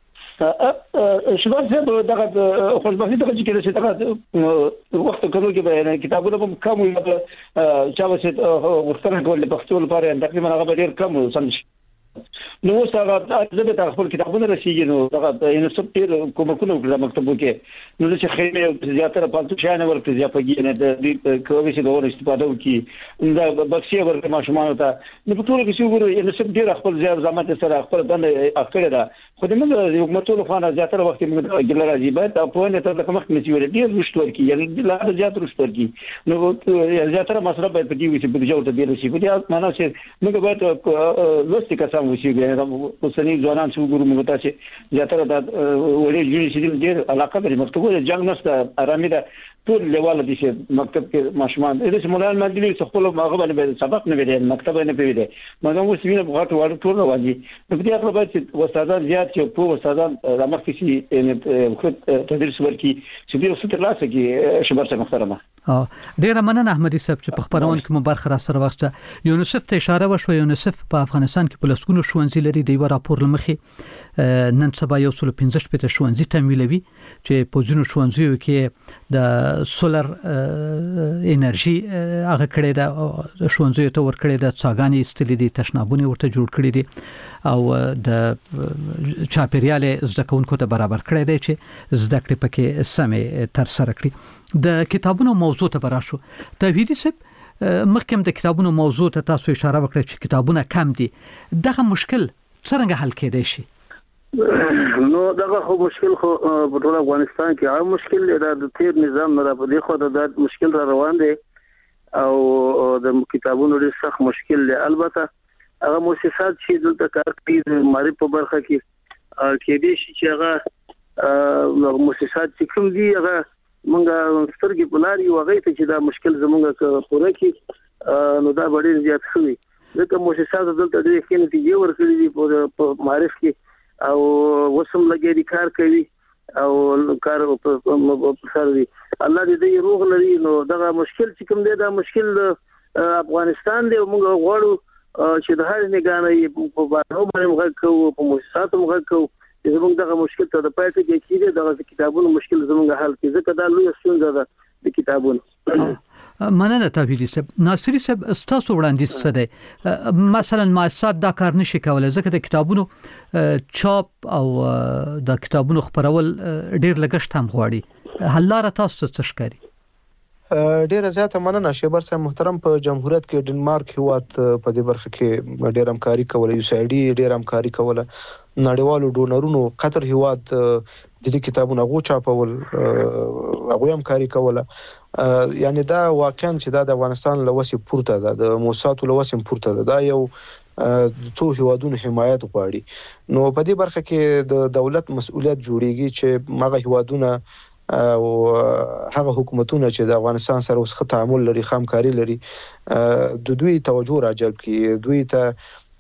شباب صاحب دغه خوشبختي دغه چې دغه وخت کولو کې به کتابونه هم کم وي چا وسه ورته کول په خپل لپاره تقریبا هغه ډیر کم سمج نو څنګه د خپل کتابونه رسیږي نو دغه ان سپټیر کومکونه د مکتبو کې نو چې خیمه زیاتره پالتو شانه ورته ځپږي نه د کومې څه غوړ استفاده وکي دا بخښي ورته ماشومان ته نو په ټول کې څو ګورو ان سپټیر خپل ځای زمات سره خپل بند اخره ده خو د موږ یو متول خانه زیاتره وخت موږ ګل راځي باید په نه ته کومه کې ویل ډیر رښتور کی یعنی لا زیات رښتور کی نو زیاتره مسله باید په دې وي چې په جوړ ته دی رسي په دې معنی چې موږ باید لوستي کسان وشي اوسنی ځوانان چې ګورو موږ ته چې زیاتره د وړي جوړ شي ډیر علاقه لري مکتبونه جنگ نشته آرامي ده ټول لیواله دي چې مکتب کې ماشومان د دې مولانا مجلي خپل ماغه باندې سبق نه ویل مکتب نه پیوي مګر اوس ویني بغاټ وړ ټول راځي په دې اړه باید چې استادان زیات چې په استادان رامخکې شي خو تدریس ورکي چې دې څه ترلاسه کې شبر څخه محترمه ډیر مننه احمدی صاحب چې په خبرونه کې مو برخه را سره وخته یونیسف ته اشاره وشو یونیسف په افغانستان کې په لسګونو ښوونځي لري د یو راپور لمخې نن سبا یو 15 پته ښوونځي تمویلوي چې په ځینو ښوونځیو کې د سولر انرژي هغه کړي د ښوونځیو ته ور کړي د څاګانې استلې دي تشنابونه ورته جوړ کړي دي او د چاپیریال زده کوونکو ته برابر کړي دي چې زده کړې پکې سمې تر سره کړي د کتابونو موضوع ته براشو توحیدی صاحب مخکې د کتابونو موضوع ته تاسو اشاره وکړه چې کتابونه کم دي دغه مشکل څنګه حل کېدای شي نو دغه خو مشکل خو په ټول افغانستان کې عام مشکل دی د تیر نظام نه په دې خو د مشکل را روان دی او د کتابونو ډېر سخت مشکل دی. البته هغه مؤسسات چې دلته کار کوي د معرفت په برخه کې کې دي چې هغه مؤسسات چې کوم دي هغه مونږه سترګې بلاري وغه ته چې دا مشکل زمونږه پوره کی نو دا ډېر زیات شوی. ځکه مؤسسات دلته ډېر ښه نتیجې ورکړي دي په معرفت کې او وسم لګي دي کار کوي او کار په سر دي. الله دې روغ لري. نو دا مشکل چې کوم دی دا مشکل افغانستان دی. موږ غواړو چې د هر نگانې په باندې موږ کوو په مؤسساتو موږ کوو چې زموږ دغه مشکل ته د پاتې کېږي دغه کتابونو مشکل زموږ حل کړي. ځکه دا لوی ستونزه ده د کتابونو. مننه تابعیدي صاحب. ناصری صاحب ستاسو وړاندیز څه دی؟ مثلا مؤسسات دا کار نشي کولای ځکه د کتابونو چاپ او د کتابونو خپرول ډیر لګښت هم غواړي. حل لاره تاسو څه ښکاري؟ ډیره زیاته مننه شیبر صاحب محترم. په جمهوریت کې ډنمارک هیواد په دې برخه کې ډیر همکاري کوله. USAID ډیر همکاري کوله. نړیوالو ډونرونو قطر هیواد د کتابونو غو چاپول هغه همکاري کوله. یعنی دا واقعا چې دا د افغانستان لوسي پورته ده، د موسساتو لوسي پورته ده. دا یو څو هیوادونو حمایت غواړي. نو په دې برخه کې د دولت مسؤلیت جوړیږي چې ماغه هیوادونه او هغه حکومتونه چې د افغانستان سره اوس ښه تعامل لري، همکاري لري، د دوی توجه راجلب کړي، دوی ته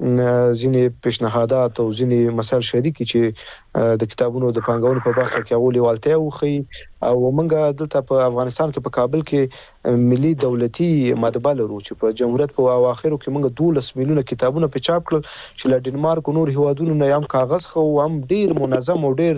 ځینې پیشنهادات او ځینې مسایل شریکي چې د کتابونو د پانګونې په برخه کې اولي والتیا وخی. او موږ دلته په افغانستان کې په کابل کې ملي دولتي مطبعه لرو چې په جمهوریت په اواخرو کې موږ 12 میلیونه کتابونه په چاپ کړل چې له ډنمارک او نور هیوادونو نه هم کاغذ خو هم ډیر منظم او ډیر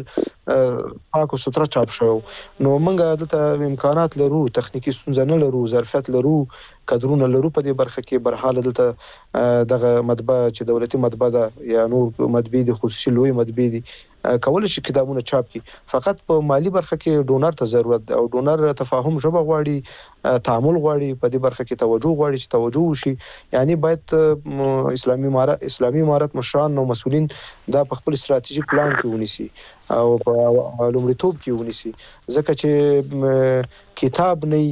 پاک او ستر چاپ شو. نو موږ دلته امکانات لرو، تخنیکی ستونزې نه لرو، ظرفیت لرو، کادرونه لرو. په دې برخه کې برحاله دلته دغه مطبعه چې دولتي مطبعه ده یا نور مطبعې د خصوصي لوی مطبعې دي کول شي کتابونه چاپ کی. فقط په مالی برخه کې ډونر ته ضرورت ده او ډونر تفاهم ژبه غواړي، تعامل غواړي. په دې برخه کې توجه غواړي چې توجه وشي. یعنی باید اسلامي امارت مشران او مسؤلین دا په خپل استراتیژیک پلان کې ونیسي او په لومړیتوب کې ونیسي. ځکه چې کتاب نه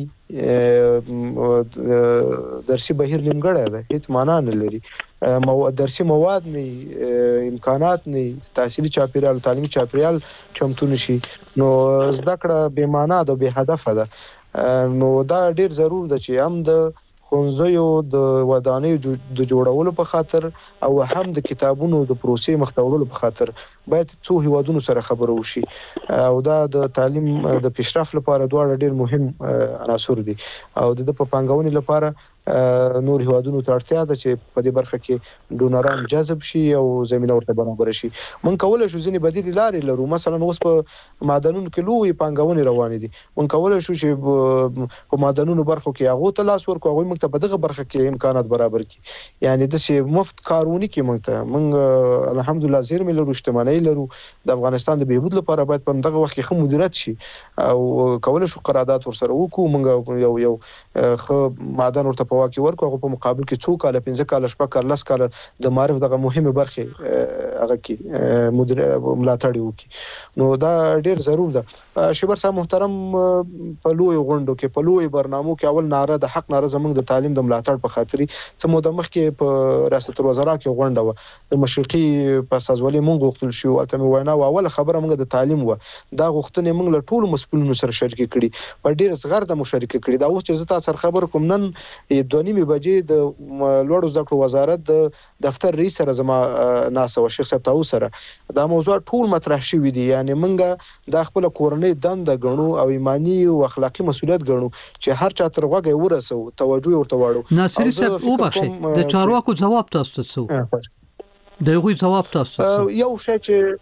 درسي بهیر نیمګړی ده، هیڅ معنا نه لري. درسي مواد نه، امکانات نه، تحصیلي چاپیریال، تعلیمي چاپیریال چمتو نشي، نو زده کړه بې معنا ده، بې هدف ده. نو دا ډیر ضرور ده چې هم د ښوونځیو د ودانیو د جوړولو په خاطر او هم د کتابونو د پروسې مختورولو په خاطر باید څو هیوادونو سره خبرو وشي. او دا د تعلیم د پیشرفت لپاره دواړه ډیر مهم عناصر دي. او د په پانګونې لپاره نور هیوادونو ته اړتیا ده چې په دې برخه کې ډونران جذب شي او زمينه ورته برابر شي. مونږ کولای شو ځینې بدیل لارې لرو. مثلا اوس په معدنونو کې لوی پانګونې روانې دي. مونږ کولای شو چې په معدنونو برخو کې هغه ته لاس ورکو، هغه موږ ته په دغه برخه کې امکانات برابر کړي. یعنی د څه مفت کارونه کې مونږ الحمدلله زیرمې لرو، اجتماعي لرو. د افغانستان د بهبود لپاره باید په دغه وخت کې خو مدیریت شي او کولای شو قرارداد ورسره وکړو. مونږ یو خو معدن ورته په واکي ورکو، هغه په مقابل کې 2 کاله 15 کاله 10 کاله 10 کاله د معرف دغه مهمه برخه هغه کې مدیر ملاتړ وکړي. نو دا ډیر ضرور ده. شیبر صاحب محترم په لوی غونډو کې، په لوی برنامو کې اول ناره د حق ناره زموږ د تعلیم د ملاتړ په خاطر څه موده مخکې په ریاست الوزرا کې غونډه و د مشرقي په سازولي مونږ غوښتل شو او ته وینا اوله خبره مونږ د تعلیم و دا غوښتنې مونږ له ټولو مسؤلینو سره شریک کړي، په ډیر صغر د مشارکت کړي. دا اوس چې زه تاسو سره خبر کوم نن 2:30 بجې د لوړو زده کړو وزارت د دفتر رئیس سره زما ناسه او شیخ صاحب تاسو سره دا موضوع ټول مطرح شوی دی. یعنی منګه د خپل کورنۍ دنده غنو او ایمانی او اخلاقی مسؤلیت غنو چې هر چا تر غوږه ورسو، توجه ورته واړو. ناصری صاحب او بخښه د چارواکو جواب تاسو څه دغه جواب تاسو یو شی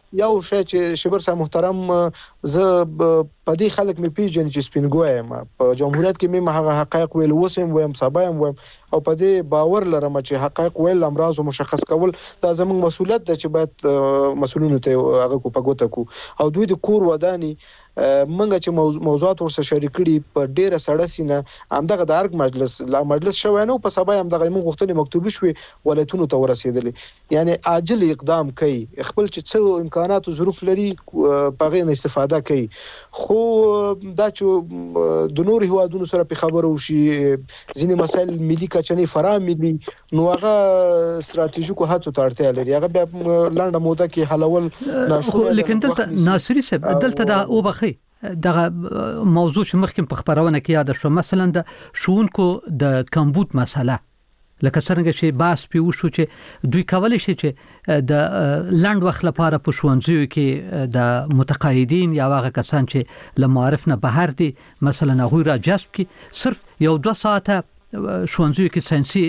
چې شبر صاحب محترم زه په دې خلک مې پیژنې چې سپینګویم په جمهوریت کې مې هغه حقایق ویل وسم ویم سبایم ویم او په دې باور لرم چې حقایق ویل امراض مشخص کول دا زموږ مسؤلیت ده چې باید مسؤلینو ته هغه کو پګوته کو او دوی د کور ودانی منګه چې موضوعات ورسره شریک کړي په ډیره سړسینه همدغه د ارګ مجلس شوی نو په سبا همدغه موږ غوښتنې مکتوبي شوې ولایتونو ته ورسېدلې. یعنی عاجل اقدام کوي، خپل چې څو امکانات او ظروف لري په غیر استفاده کوي. خو دا چې د نور هیوادونو سره په خبرو شي ځینې مسایل ملي کچنې فرا ملي نو هغه ستراتیژیکو هڅو ته اړتیا لري هغه بیا لنډه موده کې حلول ناشونی لیکن دلته ناصری صاحب دلته دا او بخي دغه موضوع چې مخکې په خبرونه کې یاد شو مثلا د شونکو د کمبود مسله لکه څنګه چې باس پیو شو چې دوی کولای شي چې د لند وخت لپاره په شونځیو کې د متقاعدین یا هغه کسان چې له معارف نه بهر دي مثلا هغه را جذب کی صرف یو 2 ساعته شونځیو کې ساينسي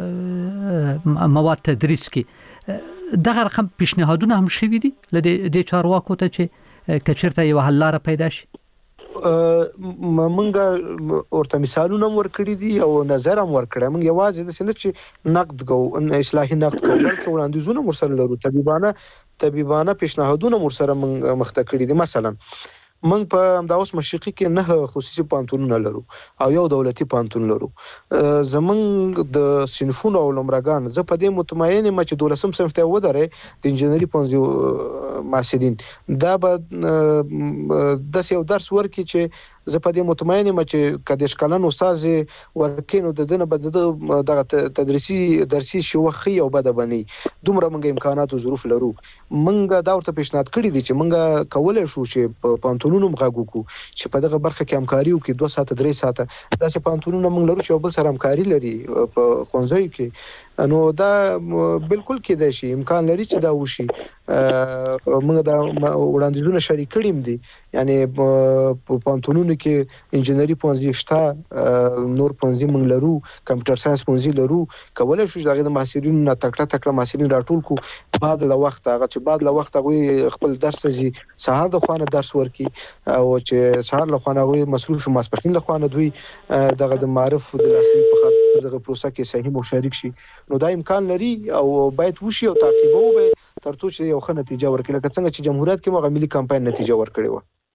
مواد تدریس کی دغه رقم پیشنهادونه هم شوي دي د چارواکو ته چې کچرته یو حل لاره پیدا شي منګه ورته مثالونه ورکړي دي او نظر هم ورکړي موږ یوازې د سند چې نقد کو اصلاحي نقد کو بلکې وړاندیزونه مرسل لرو طبيبانه پیشنهادونه مرسره مخته کړي دي مثلا موږ په امداوس مشرقي کې 9 خصوصي پانتونونه لرو او یو دولتي پانتون لرو زمونږ د صنفونو او لمرګان زه په دې مطمئن یم چې 12 صنف ته ودرې د انجنیری پونځو محصلین دا به د یو درس ورکي چې زه په دې مطمئن یم چې کله شکلن استاد ورکینو د دنه به د درسي شوخي او بده بني دومره موږ امکانات او ظروف لرو موږ دا ورته پیشنهاد کړی دي چې موږ کولای شو چې په پانتونونو مغاګو کو چې په دغه برخه کې همکاري وکړي 2 ساعته 3 ساعته داسې پانتونونه موږ لرو چې بل سره همکاري لري په خونځي کې نو دا بالکل کېدای شي امکان لري چې دا وشي موږ دا وړاندیزونه شریک کړیم دي یعنی په پانتونونو کې انجنیری پونځي شته نور پونځي موږ لرو کمپیوټر ساينس پونځي لرو کولای شو چې د محصلینو نه تکړه محصلین راټول کو بعد له وخت هغه چې بعد له وخت هغه خپل درس زی سهار د خوانه درس ورکي او چې سهار له خوانه هغه مسؤل شو ماسپخین له خوانه دوی دغه د معرف د لاسوي په خاطر دغه پروسه کې صحیح مشارک شي نو دا امکان لري او باید وشي او تعقیبو به ترڅو چې یو ښه نتیجه ورکړي لکه څنګه چې جمهوریت کې موږ ملي کمپاین نتیجه ورکړي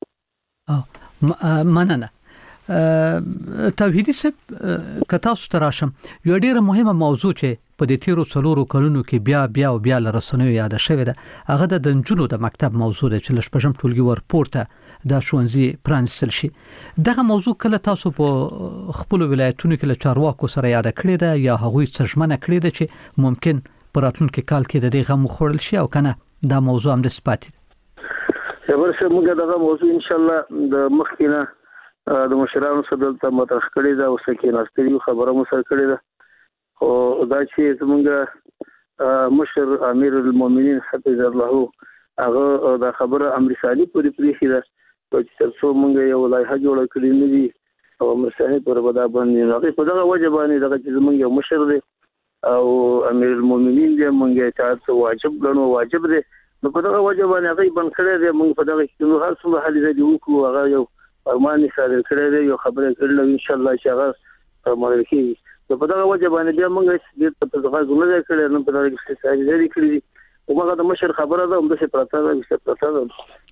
و مننه توحیدی صاحب کتا ستراشم یو ډیره مهمه موضوع چې په دې تیرو څلورو کلونو کې بیا لرسنوي یاد شوه ده هغه د دنجونو د مکتب موضوع ده چې لشپږم ټولګي ورپورته د شونځي پرانستل شي دغه موضوع کله تاسو په خپل ولایتونو کې له چارواکو سره یاد کړی ده یا هغوی څرمنه کړی ده چې ممکن په راتلونکي کال کې د دې غو مخورل شي او کنه دا موضوع هم د سپاتي ورسره موږ دغه موضوع ان شاء الله د مخکینه د مشرانو سره دلته مطرح کړی دا اوس کې ناستریو خبره مو سره کړی دا او دا چې زمونږ مشر امیر المؤمنین حفظ الله هغه دا خبره امرسالي پوری پریخي ده چې تاسو مونږ یو لایحه جوړ کړی نه دي او امرسالي پر ودا باندې هغه په دغه وجه باندې دغه چې زمونږ یو مشر دی او امیر المؤمنین دی مونږه اطاعت واجب ګڼو واجب دی نو په دغه وجه باندې هغه بن کړی دی مونږ په دغه کې نو هر څه حل دی وکړو هغه یو فرمان صادر کړی دی یو خبره کړل ان شاء الله چې هغه فرمان کیږي په دغه وجه باندې بیا موږ دې په دغه ځونه ځای کړی نو په دغه کې ساجري کړی او موږ د مشر خبره ده هم د څه پراته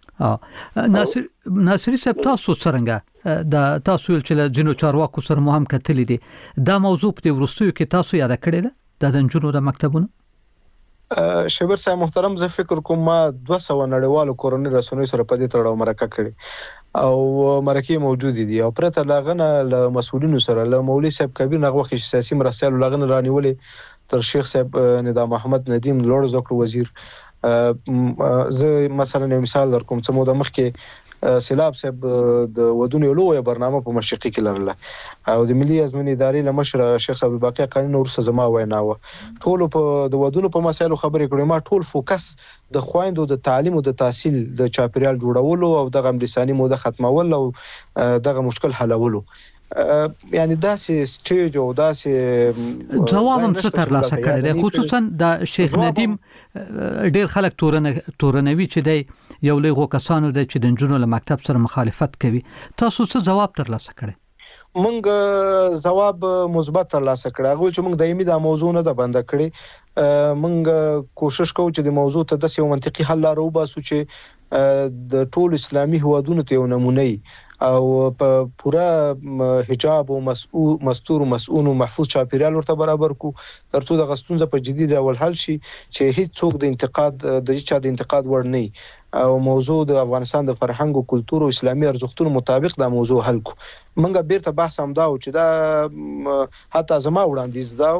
ده ناصری صاحب تاسو څنګه د تاسو چې جنو چارواکو سره مهم کتلی دي دا موضوع په ورستیو کې تاسو یاد کړی ده د جنونو د مکتبونو شبر صاحب محترم زه فکر کوم ما 200 نړیوالو کورونی رسنۍ سره په دې تړاو مرکه کړې او مرکه موجود دي او پرته لاغنه له مسؤلینو سره له مولوی صاحب کبیر نغوه کې سیاسي مرستيال لاغنه رانیولې تر شیخ صاحب نظام محمد ندیم لوړ زکړو وزیر زه مثلا مثال درکوم چې مو د مخکې سیلاب صاحب د ودونو لوی برنامه په مشرقي کې لرله او د ملي ازمنې ادارې لمشر شیخ عبد الباقی قانون ورسره زما ویناوه ټول په د ودونو په مسایلو خبرې کړې ما ټول فوکس د خويندو د تعلیم او د تحصیل د چاپیریال جوړولو او د غمرسانی موده ختمول او دغه مشکل حلولو یعنی داسې سټیج او داسې جواب هم ستر لاسه کړی دی خصوصا د شیخ ندیم ډیر خلک تورنوي چې دی یو لږه کسانو د چې د جنونو له مکتب سره مخالفت کوي تاسو څه جواب تر لاسه کړی مونږ جواب مثبت تر لاسه کړی هغه چې مونږ دایمي دا موضوع نه ده بند کړی مونږ کوشش کوو چې د موضوع ته د یو منطقي حل لارو باسو چې د ټول اسلامي هوادونو ته یو نمونه او په پورا حجاب او مستور مسؤون او محفوظ چاپیریال ورته برابر کو ترڅو د غستونځ په جدي ډول حل شي چې هیڅ څوک د انتقاد د چا د انتقاد ور نه او موضوع د افغانستان د فرهنګ او کلتور او اسلامي ارزښتونو مطابق دا موضوع حل کو. منګه بیرته بحث هم دا چې دا حتی زما وړاندیز دا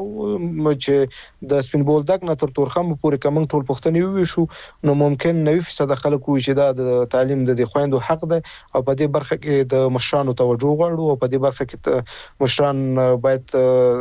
چې د سپین بولدک نه تر تورخم پورې کوم ټول پښتني وي شو نو ممکن 90% خلک وي چې دا د تعلیم د خويندو حق ده او په دې برخه کې د مشرانو توجه غواړو او په دې برخه کې مشران باید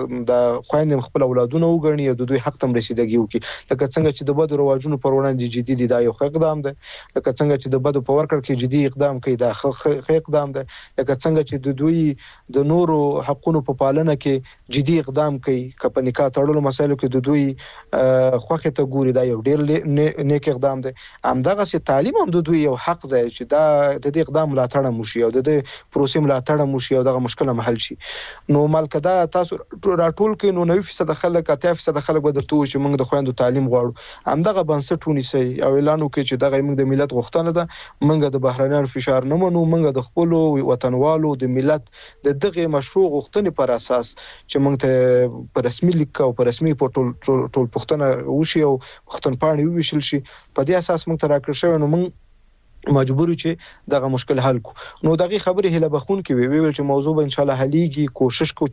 د خويندې خپل اولادونه وګڼي او د دوی حق تم رسیدګي وکړي. لکه څنګه چې د بدو رواجونو پر وړاندې جدي دي دا یو اقدام ده، لکه څنګه چې د بدو په ورکړ کې جدي اقدام کوي دا ښه اقدام ده، لکه څنګه چې د دوی د نورو حقونو په پالنه کې جدي اقدام کوي. کله نکاح تړلو مسایلو کې د دوی خوخه ته ګوري دا یو ډیر نیک اقدام ده. همدغه سي تعلیم هم د دوی یو حق ده چې دا د دې اقدام ملاتړ موشي او د دې پروسې ملاتړ موشي او دغه مشکل حل شي. نو مالک دا تاسو راټول کې نو 90% خلک 80% خلک به درته چې موږ د خويندو تعلیم غواړو. همدغه بنسټونه سي او اعلان وکړي چې دغه موږ د ملت غوښتنه ده، موږ د بهرنیانو فشار نه منو، موږ د خپل وطنوالو د ملت د دغه مشروع غوښتنې پر اساس چې موږ ته پر رسمي لیک او پر رسمي ټول پښتنه وشي او پښتونپاڼې وویشل شي. په دې اساس موږ ته راکړ شوی نو موږ مجبور چې دغه مشکل حل کو. نو دغه خبره هله بخون کې ویل چې موضوع به ان شاء الله حليږي، کوشش کو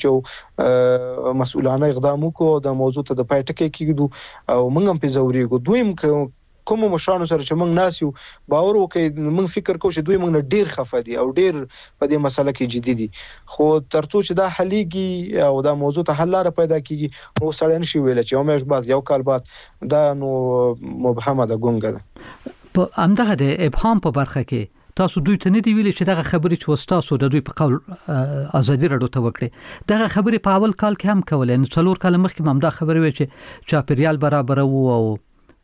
چې مسؤلانه اقدام وکړو د موضوع ته د پای ټکی کېږو او موږ هم په زوري کو. دویم کوم مشرانو سره چې موږ ناسیو باور وکړي موږ فکر کوو چې دوی موږ ډیر خفه دي او ډیر په دې مسله کې جدي دي، خو ترڅو چې دا حليږي او دا موضوع ته حل لاره پیدا کیږي نو سړی نشي ویل چې یو میاشت بعد یو کال بعد دا نو مبهمه ده، ګونګه ده. په همدغه د ابهام په برخه کې تاسو دوی ته نه دی ویلي چې دغه خبرې چې وستاسو د دوی په قول ازادي رادیو ته وکړي دغه خبرې په اول کال کې هم کولې نو څلور کال مخکې هم دا خبرې وي چې چاپیریال برابر وو او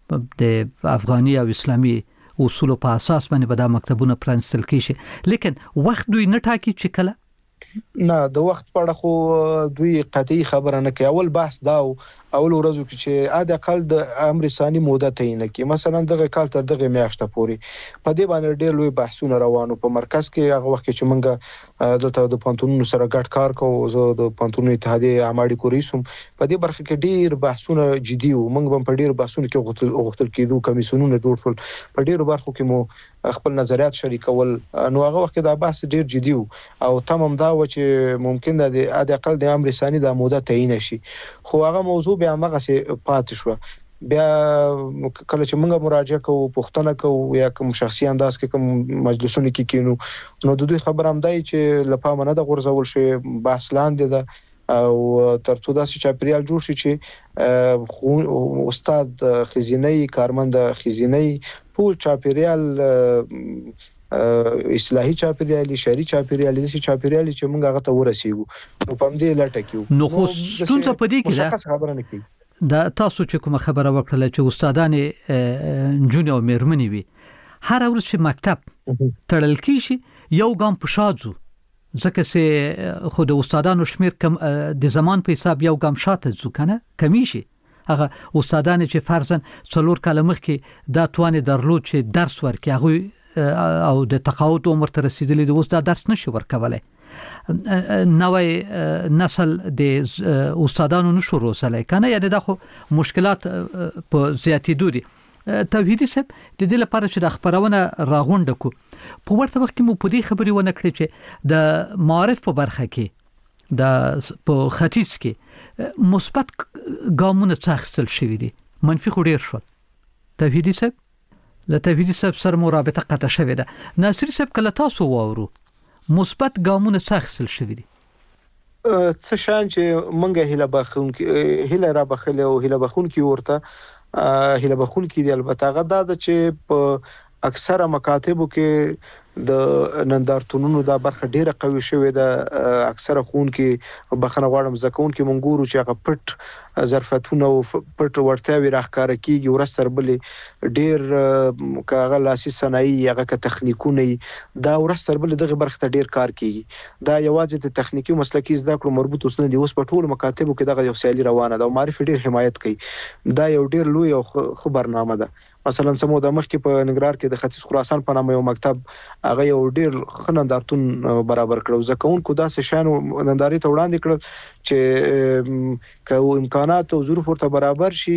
د افغاني او اسلامي اصولو په اساس باندې به دا مکتبونه پرانستل کیږي، لیکن وخت دوی نه ټاکي چې کله نه د وخت په اړه خو دوی قطعي خبره نه کوي. اول بحث دا اول ورځو کې چې اده اقل د امر ثاني موده تعین کی مثلا دغه کال تر دغه میاشته پورې په دې باندې ډېر لوی بحثونه روانو په مرکز کې. هغه وخت چې موږ دلته د پانتونونو سره ګډ کار کوو، زه د پانتونونو اتحادیه عماړي کوریسم په دې برخه کې ډېر بحثونه جدي وو. موږ هم په ډېر بحثونو کې غوښتل کېدو کمیسیونونه جوړ شول، په ډېر برخو کې مو خپل نظریات شریکول. نو هغه وخت دا بحث ډېر جدي وو او تمام دا و چې ممکن د اده اقل د امر ثاني د موده تعین شي، خو هغه موضوع بیا هغه سي پاتې شو. بیا کله چې موږ مراجعه کوو پښتنه کوو یا کوم شخصي انداز کې کوم مجلسونه کې کینو نو د دوی خبر هم دی چې لپاره نه د غورځول شي بحث لاندې ده او ترڅو داسې چاپیریال جوړ شي چې استاد خزینی کارمند خزینی ټول چاپیریال اصلاحي چاپیریال شری چاپیریال دي چاپیریال چې موږ هغه ته ورسیږو نو په دې لټه کې نو خو ستونزه پدې کې ده خبره نه کوي. دا تاسو چې کوم خبره وکړه چې استادان جون او مېرمنې وي هر ورځ چې مکتب تړل کیږي یو ګام په شاځو ځکه چې خو د استادانو شمیر کم د زمان په حساب یو ګام شاته ځو کنه کمی شي. هغه استادان چې فرضاً څلور کال مخکې دا توانې درلود چې درس ورکړي هغه او د تقاعد عمر ته رسیدلی د اوس دا درس نشي ورکولای. نوې نسل د استادانو نشو روسلای کنه یعنی دا خو مشکلات په زیاتېدو دي. توحیدی صاحب د دې لپاره چې د خبرونه راغونډ کو په ورته وخت کې مو په دې خبرې ونه کړې چې د معارف په برخه کې د په ختیځ کې مثبت ګامونه څاخستل شوی دي، منفي خو ډیر شول. توحیدی صاحب له توحیدی صاحب سره مو رابطه قطع شوې ده. ناصر صاحب کله تاسو واورو مثبت ګامونه څاخستل شوی دي څه شان چې منګه هله را بخله او هله بخون کی ورته هله بخون کی دی. البته هغه دا چې په اکثره مکاتبو کې د نندارتونونو دا برخه ډیره قوي شوې ده. اکثره خون کې بخنه غواړم زکون کې منګورو چې هغه پټ ظرفتونه او پټ ورتاوي راخکاره کیږي ورستر بلې ډیر کاغه لاسي صنایي هغه ک تخنیکونه دا ورستر بلې دغه برخه ته ډیر کار کیږي. دا یوازې د تخنیکی مسلکی زده کړو مربوط اوس نه دی، اوس په ټول مکاتبو کې دغه یو سیالي روانه ده او معرفت ډیر حمایت کوي. دا یو ډیر لوی او خو برنامه ده مثلا سمو د مخ کې په ننګرهار کې د ختیځ خراسان په نامه یو مکتب هغه یو ډیر خنندارتون برابر کړو ځکهونکو داسې شان ننداري ته وړاندې کړ چې که امکانات او ظروف ورته برابر شي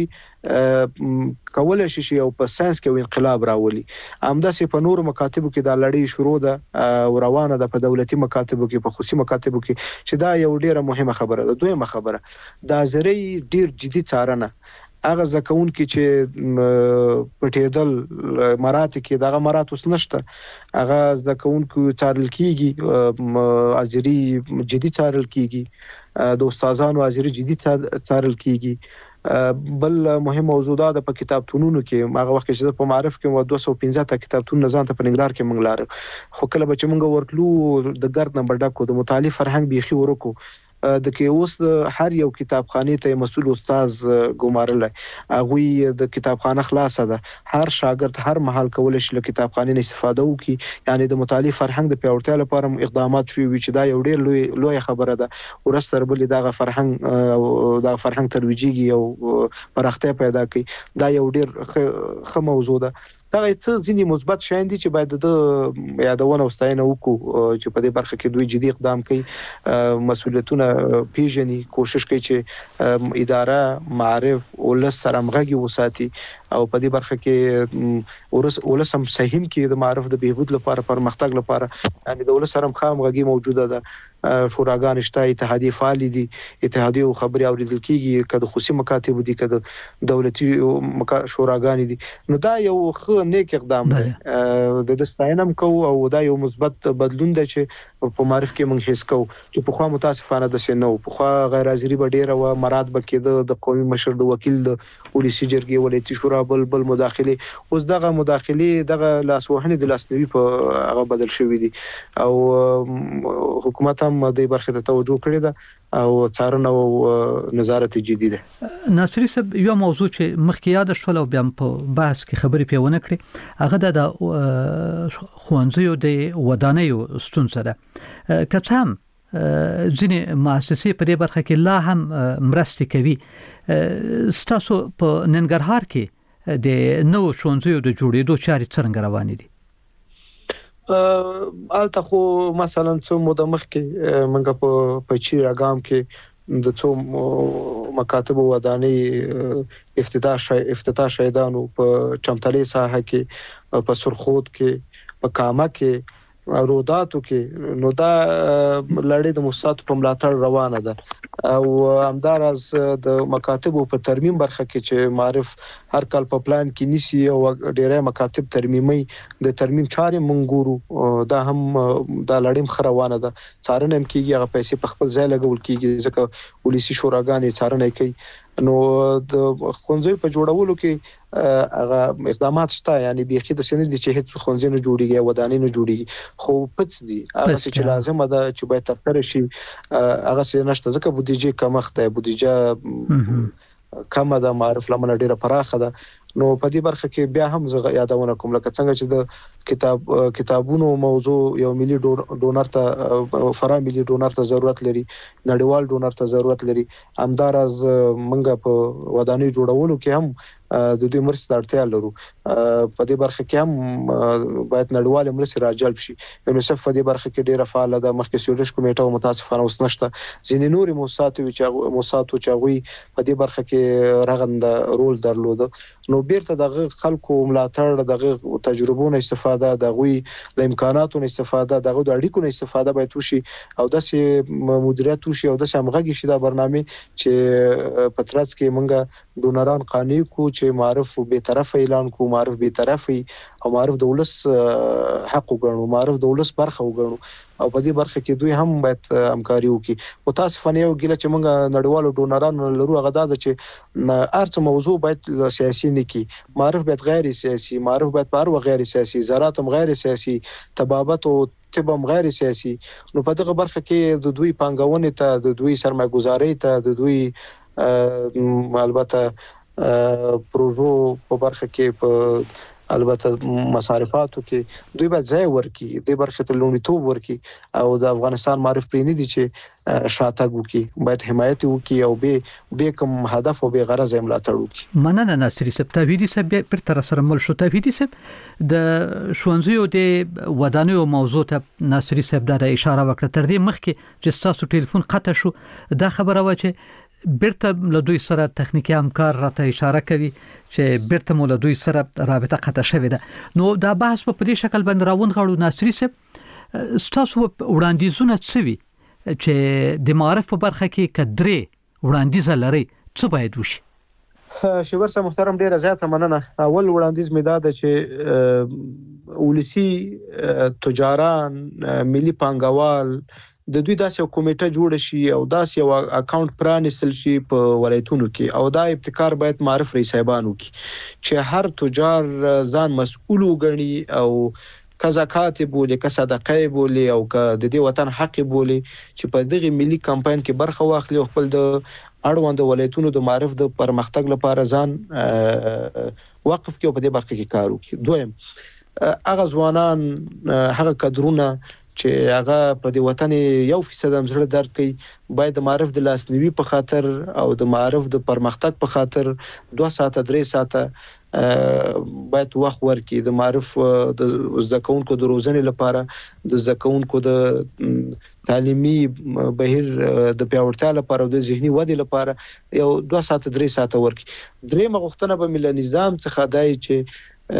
کولای شي او په ساينس کې انقلاب راولي. همداسې په نورو مکاتبو کې د لړۍ شروع ده او روانه ده په دولتي مکاتبو کې په خصوصي مکاتبو کې چې دا یو ډیره مهمه خبره ده. دویمه خبره دا زری ډیر جدي څارنه هغه ځکهون کې چې پټېدل مراتب کې دغه مراتب اوس نشته هغه ځکهون کې څارل کیږي ازری جدي څارل کیږي د استادانو ازری جدي څارل کیږي. بل مهم موضوع ده په کتابتونونو کې هغه وخت چې په معرف کې 215 تا کتابتون نظام ته په ننګرهار کې منګلار خو کله به چې موږ ورتلو د ګرد نمبر ډکو د مطالعه فرهنګ بيخي ورکو د کې اوس هر یو کتابخانه ته مسؤل استاد ګمارل هغه د کتابخانه خلاصه ده هر شاګرد هر محل کول شي له کتابخانه استفاده وکي یعنی د مطالعه فرهنګ د پیاوړتیا لپاره اقدامات شوي چې دا یو ډېر لوی خبره ده ورسره بل دغه فرهنګ د فرهنګ ترویجي او پراختیا پیدا کوي دا یو ډېر ښه موضوع ده. دا څه ځینی مثبت شاین دي چې باید د یادونه واستاینه وکړو چې په دې برخه کې دوی جدي اقدام کوي مسؤلیتونه پیژني کوشش کوي چې اداره معرف ولس سره همغږي وساتي او په دې برخه کې ولس هم سهم کې د معرف د بهبود لپاره پرمختګ لپاره یعنی د ولس سره همغږي موجوده ده. شوراګان شته اتحادیه فعال دي اتحادیه خبري اوریدل کیږي کله خصوصي مکاتب دي کله دولتي شوراګان دي نو دا یو ښه نیک اقدام دی د دستاینم کو او دا یو مثبت بدلون دی چې په معرف کې موږ هیڅ کو چې په خوا متاسفانه د سينو په خوا غیر حاضری بډیره و مراد بکې د قومي مشر د وکیل د پولیسي جرګې ولایتي شورا بل مداخله اوس دغه مداخله دغه لاسوهنه د لاسنوي په هغه بدل شوې دي او حکومت هم د برخه ته توجه کړی ده او څارنه او نظارت جدي ده. ناصری صاحب یو موضوع چې مخکې یاد شول او بیا په بحث کې خبرې پیونه کړې هغه د خوانزیو د ودانیو ستونزه ده که څه هم ځینې مؤسسې په دې برخه کې لا هم مرستې کوي ستاسو په ننګرهار کې د نو ښوونځیو د جوړېدو چارې څنګه روانې دي؟ الته خو مثلا څو موده مخکې منګه په چیراګام کې د څو مکاتب ودانۍ افتتاح شهیدانو په چمتلې ساحه کې په سرخود کې په کامه کې روداتو کې نو دا لړۍ د مؤسساتو په ملاتړ روانه ده او همدارس د مکاتبو په ترمیم برخه کې چې معرف هر کال په پلان کې نيسي او ډېرې مکاتب ترمیمي د ترمیم چارې منګورو دا هم د لړۍ مخروانه ده څارنه هم کیږي هغه پیسې په خپل ځای لګول کیږي ځکه پولیسي شوراګانې څارنه کوي نو د خونځي په جوړولو کې هغه اقدامات شته یعنی بيخي د سند چې هیڅ خونځي نه جوړیږي ودانۍ نه جوړیږي خو پڅ دي هغه چې لازم ده چې باید تفکر شي هغه څه نشته ځکه بودیجه کمښت ده بودیجه کم ده معرف لمن ډیره پراخه ده نو په دې برخه کې بیا هم زه یادونه کوم لکه څنګه چې د کتابونو موضوع یو ملي ډونر ته فرا ملي ډونر ته ضرورت لري نړیوال ډونر ته ضرورت لري همدارز منګه په ودانۍ جوړولو کې هم د دوی مرسته اړتیا لرو په دې برخه کې هم باید نړیوال مرسته راجلب شي یونیسف په دې برخه کې ډیره فعال ده مخکې سویډش کمیټه او متاسفانه اوس نشته ځینې نوري موسسات چې غوي په دې برخه کې رغند رول درلود نو بیرته دغه خلکو ملاتړ دغه تجربو استفاده دغه د امکاناتو استفاده دغه د اړیکو استفاده باید وشي او داسې مدیریت وشي او داسې همغږي شي دا برنامه چې پترڅ کې مونږه ډونران قانوني کو چې معرف به طرف اعلان کو معرف به طرفي او معرف د ولس حق وګڼو معرف د ولس برخه وګڼو او په دې برخه کې دوی هم باید همکاري وکړي متاسفانه یو ګیله چې موږ نړیوالو ډونرانو لرو هغه دا چې ارڅ موضوع باید سیاسي نه کی معرف باید غیر سیاسي معرف باید پر و غیر سیاسي زراعت هم غیر سیاسي تبابت او تبم غیر سیاسي نو په دغه برخه کې د دوی پانګونې ته د دوی سرمایه‌ګذاري ته د دوی البته پروژو په برخه کې په البته مصارفاتو کې دوی به ځای ورکي د برخه ته لومړیتوب ورکي او د افغانستان معرف پرې نه دي چې شاتګ وکي باید حمایت وکي او به کوم هدف او به غرض ملاتړ وکي. مننه ناصری صاحب. توحیدی صاحب پر تر سره مل شو. توحیدی صاحب د شوونځیو د ودانیو موضوع ته ناصری صاحب دا اشاره وکړه. تر دې مخکې چې تاسو ټلیفون قطع شو دا خبره و چې بیرته له دوی سره تخنیکی همکار راته اشاره کوي چې بیرته مول دوی سره رابطه قطع شوې ده. نو دا بحث په دې شکل باندې راوند غړو. ناصری صاحب تاسو وړاندیزونه څه وي چې د معرف په برخه کې کدرې وړاندیز لري څه باید وشي؟ شیبر صاحب محترم ډیره زیاته مننه. اول وړاندیز مې دا ده چې ولسی تجاران ملي پانګوال د دوی داسې یو کمیټه جوړ شي او داسې یو اکاونټ پرانیستل شي په ولایتونو کې او دا ابتکار باید معرف رئیس صاحبانو کې چې هر تجار ځان مسؤل وګڼي او کزاکات بولی که صدقه بولی او که د دې وطن حق بولی چې په دغه ملي کمپاین کې برخه واخلي او خپل د اړوند ولایتونو د معرف د پرمختګ لپاره ځان وقف کړي او په دې برخه کې کار وکړي. دویم هغه ځوانان هغه کادرونه چې هغه په دې وطن 1% هم زړه درد کوي باید د معرف د لاسنیوي په خاطر او د معرف د پرمختګ په خاطر 2 ساعته 3 ساعته باید وخت ورکړي د معرف د زدهکونکو د روزنې لپاره د زدهکونکو د تعلیمي بهیر د پیاوړتیا لپاره او د ذهني ودې لپاره یو 2 ساعته 3 ساعته ورکړي. درېمه غوښتنه به مل نظام څخه دای چې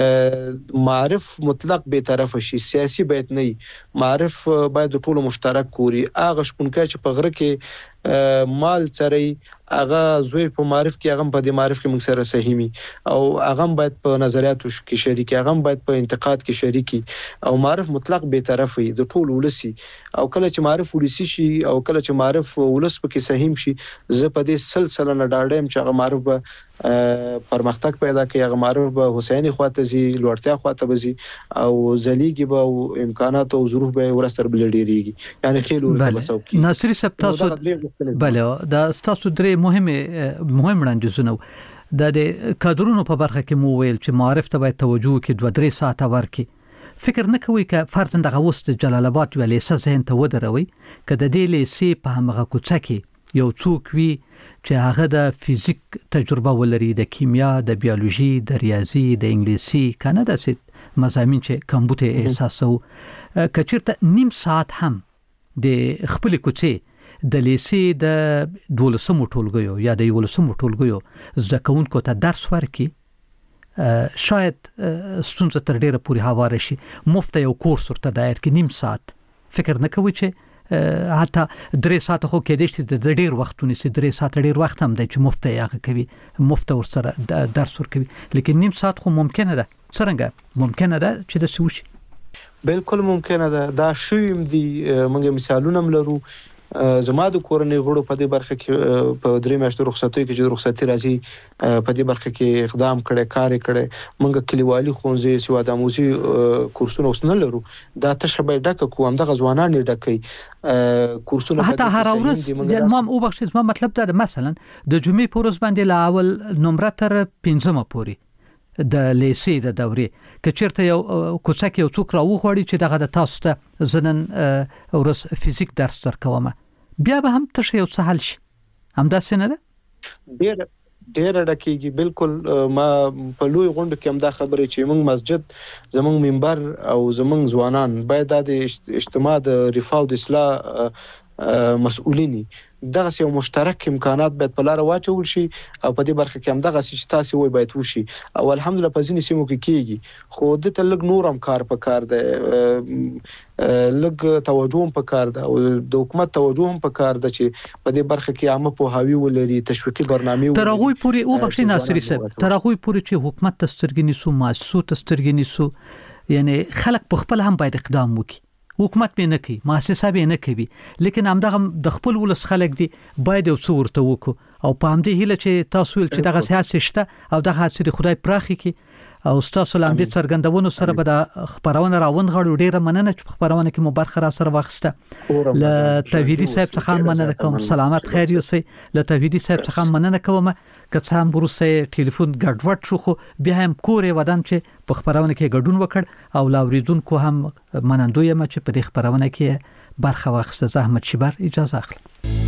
معرف مطلق به طرف شي سیاسي باید نه معرف باید ټول مشترک کوري. اغه شپونکه چې په غره کې مال چري اغه زوی په معرف کې اغه په دې معرف کې موږ سره سهمي او اغه باید په نظریاتو کې شریک اغه باید په انتقاد کې شریکي او معرف مطلق به طرف وي د ټول ولسی او کله چې معرف ولسی شي او کله چې معرف ولس په کې سهم شي زه په دې سلسله نه ډاډم چې اغه معرف به پرمختګ پیدا کوي اغه معرف به حسیني خواته زی لوړتیا خواته بزي او زلیږي به او امکانات او ظروف به ورستر بلډيريږي یعنی خېل ورته مسو کی. ناصری صاحب تاسو بله دا تاسو درې مهم وړاندیزونه د کادرونو په برخه کې مو ویل چې معرف ته باید توجه کې 2-3 ساعته ورکړي. فکر نه کوي چې فرضاً دغه وست جلال آباد ویلې ذهن ته ودروي چې د دې لیسې په همغه کوڅه کې یو څوک وي چې هغه د فزیک تجربه ولري د کیمیا د بیولوژي د ریاضي د انګلیسي کنه د مضامین چې کمبوټه احساسو کچیرته نیم ساعت هم د خپل کوڅه د لیسې د 12 ټولګیو یا د 11 ټولګیو زده کوونکو ته درس ورکړي شاید ستونزه تر ډیره پورې هواره شي. مفت یو کورس ورته دایر کې نیم ساعت فکر نه کوي چې حتی 3 ساعت خو کې دشت د ډیر وختونه سي 3 ساعت ډیر وخت هم دی چې مفت یې کوي مفت ورسره درس ورکوي لیکن نیم ساعت خو ممکنه ده. څنګه ممکنه ده چې د سوشي؟ بالکل ممکنه ده. دا شویم دي موږ مثالونه ملرو. زما د کورنۍ غړو په دې برخه کې په 3 میاشتو رخصتۍ کې چې رخصتي راځي په دې برخه کې اقدام کړي کار کړي. موږ کلیوالي خونځي سیوا د موزي کورسونه اوس نه لرو. دا تشبه ډکه کوم د غزوانان ډکې کورسونه حتی هر ورځ ما او بخښ ما مطلب دا مثلا د جمعې په ورځ باندې لا اول نمبر تر 15 پورې د لیسې د دورې کچیرته یو کوڅه کې یو څوک راوغوړي چې دغه د تاسو ته زنن ورځ فزیک درس درکوم بیا به هم تشه یو سهل شي همدا څنګه ده ډیر ډکیږي. بالکل ما په لوی غونډه کې هم دا خبره چې موږ مسجد زموږ منبر او زموږ ځوانان باید د اجتماع د رفاه او د اصلاح مسؤلینی دغه یو مشترک امکانات باید په لار واچول شي او په دې برخه کې هم دغه چې تاسو وای باید وشي او الحمدلله په ځینې سیمو کې کیږي خو د تلګ نورم کار په کار ده لګ توجه هم په کار ده او د حکومت توجه هم په کار ده چې په دې برخه کې عامه په هاوی ولري تشویقي برنامه تر هغه پورې او بخښي ناصری صاحب تر هغه پورې چې حکومت تسترګنی سو مؤسسو تسترګنی سو یعنی خلک په خپل هم باید اقدام وکړي. حکومت به نه کوي مؤسسه به نه کوي لیکن همدغه د خپل ولس خلک دي باید یو څو ورته وکړو او په همدې هیله چې تاسو ول چې دغه سیاست شته او دغه سری خدای پراخي کی او تاسو لاندې څرګندونو سره به د خبرونه راوند غړو ډیره مننه چې خبرونه کې مو برخه را سره واخسته. ل توحیدی صاحب څخه مننه کوم. سلامت خیر یوسي. ل توحیدی صاحب څخه مننه کوم که څه هم ورسره ټلیفون ګډوډ شو خو بیا هم کورې ودان چې په خبرونه کې ګډون وکړ او لاوریدونکو هم منندوی ما چې په دې خبرونه کې برخه واخسته. زحمت شبر اجازه اخلم.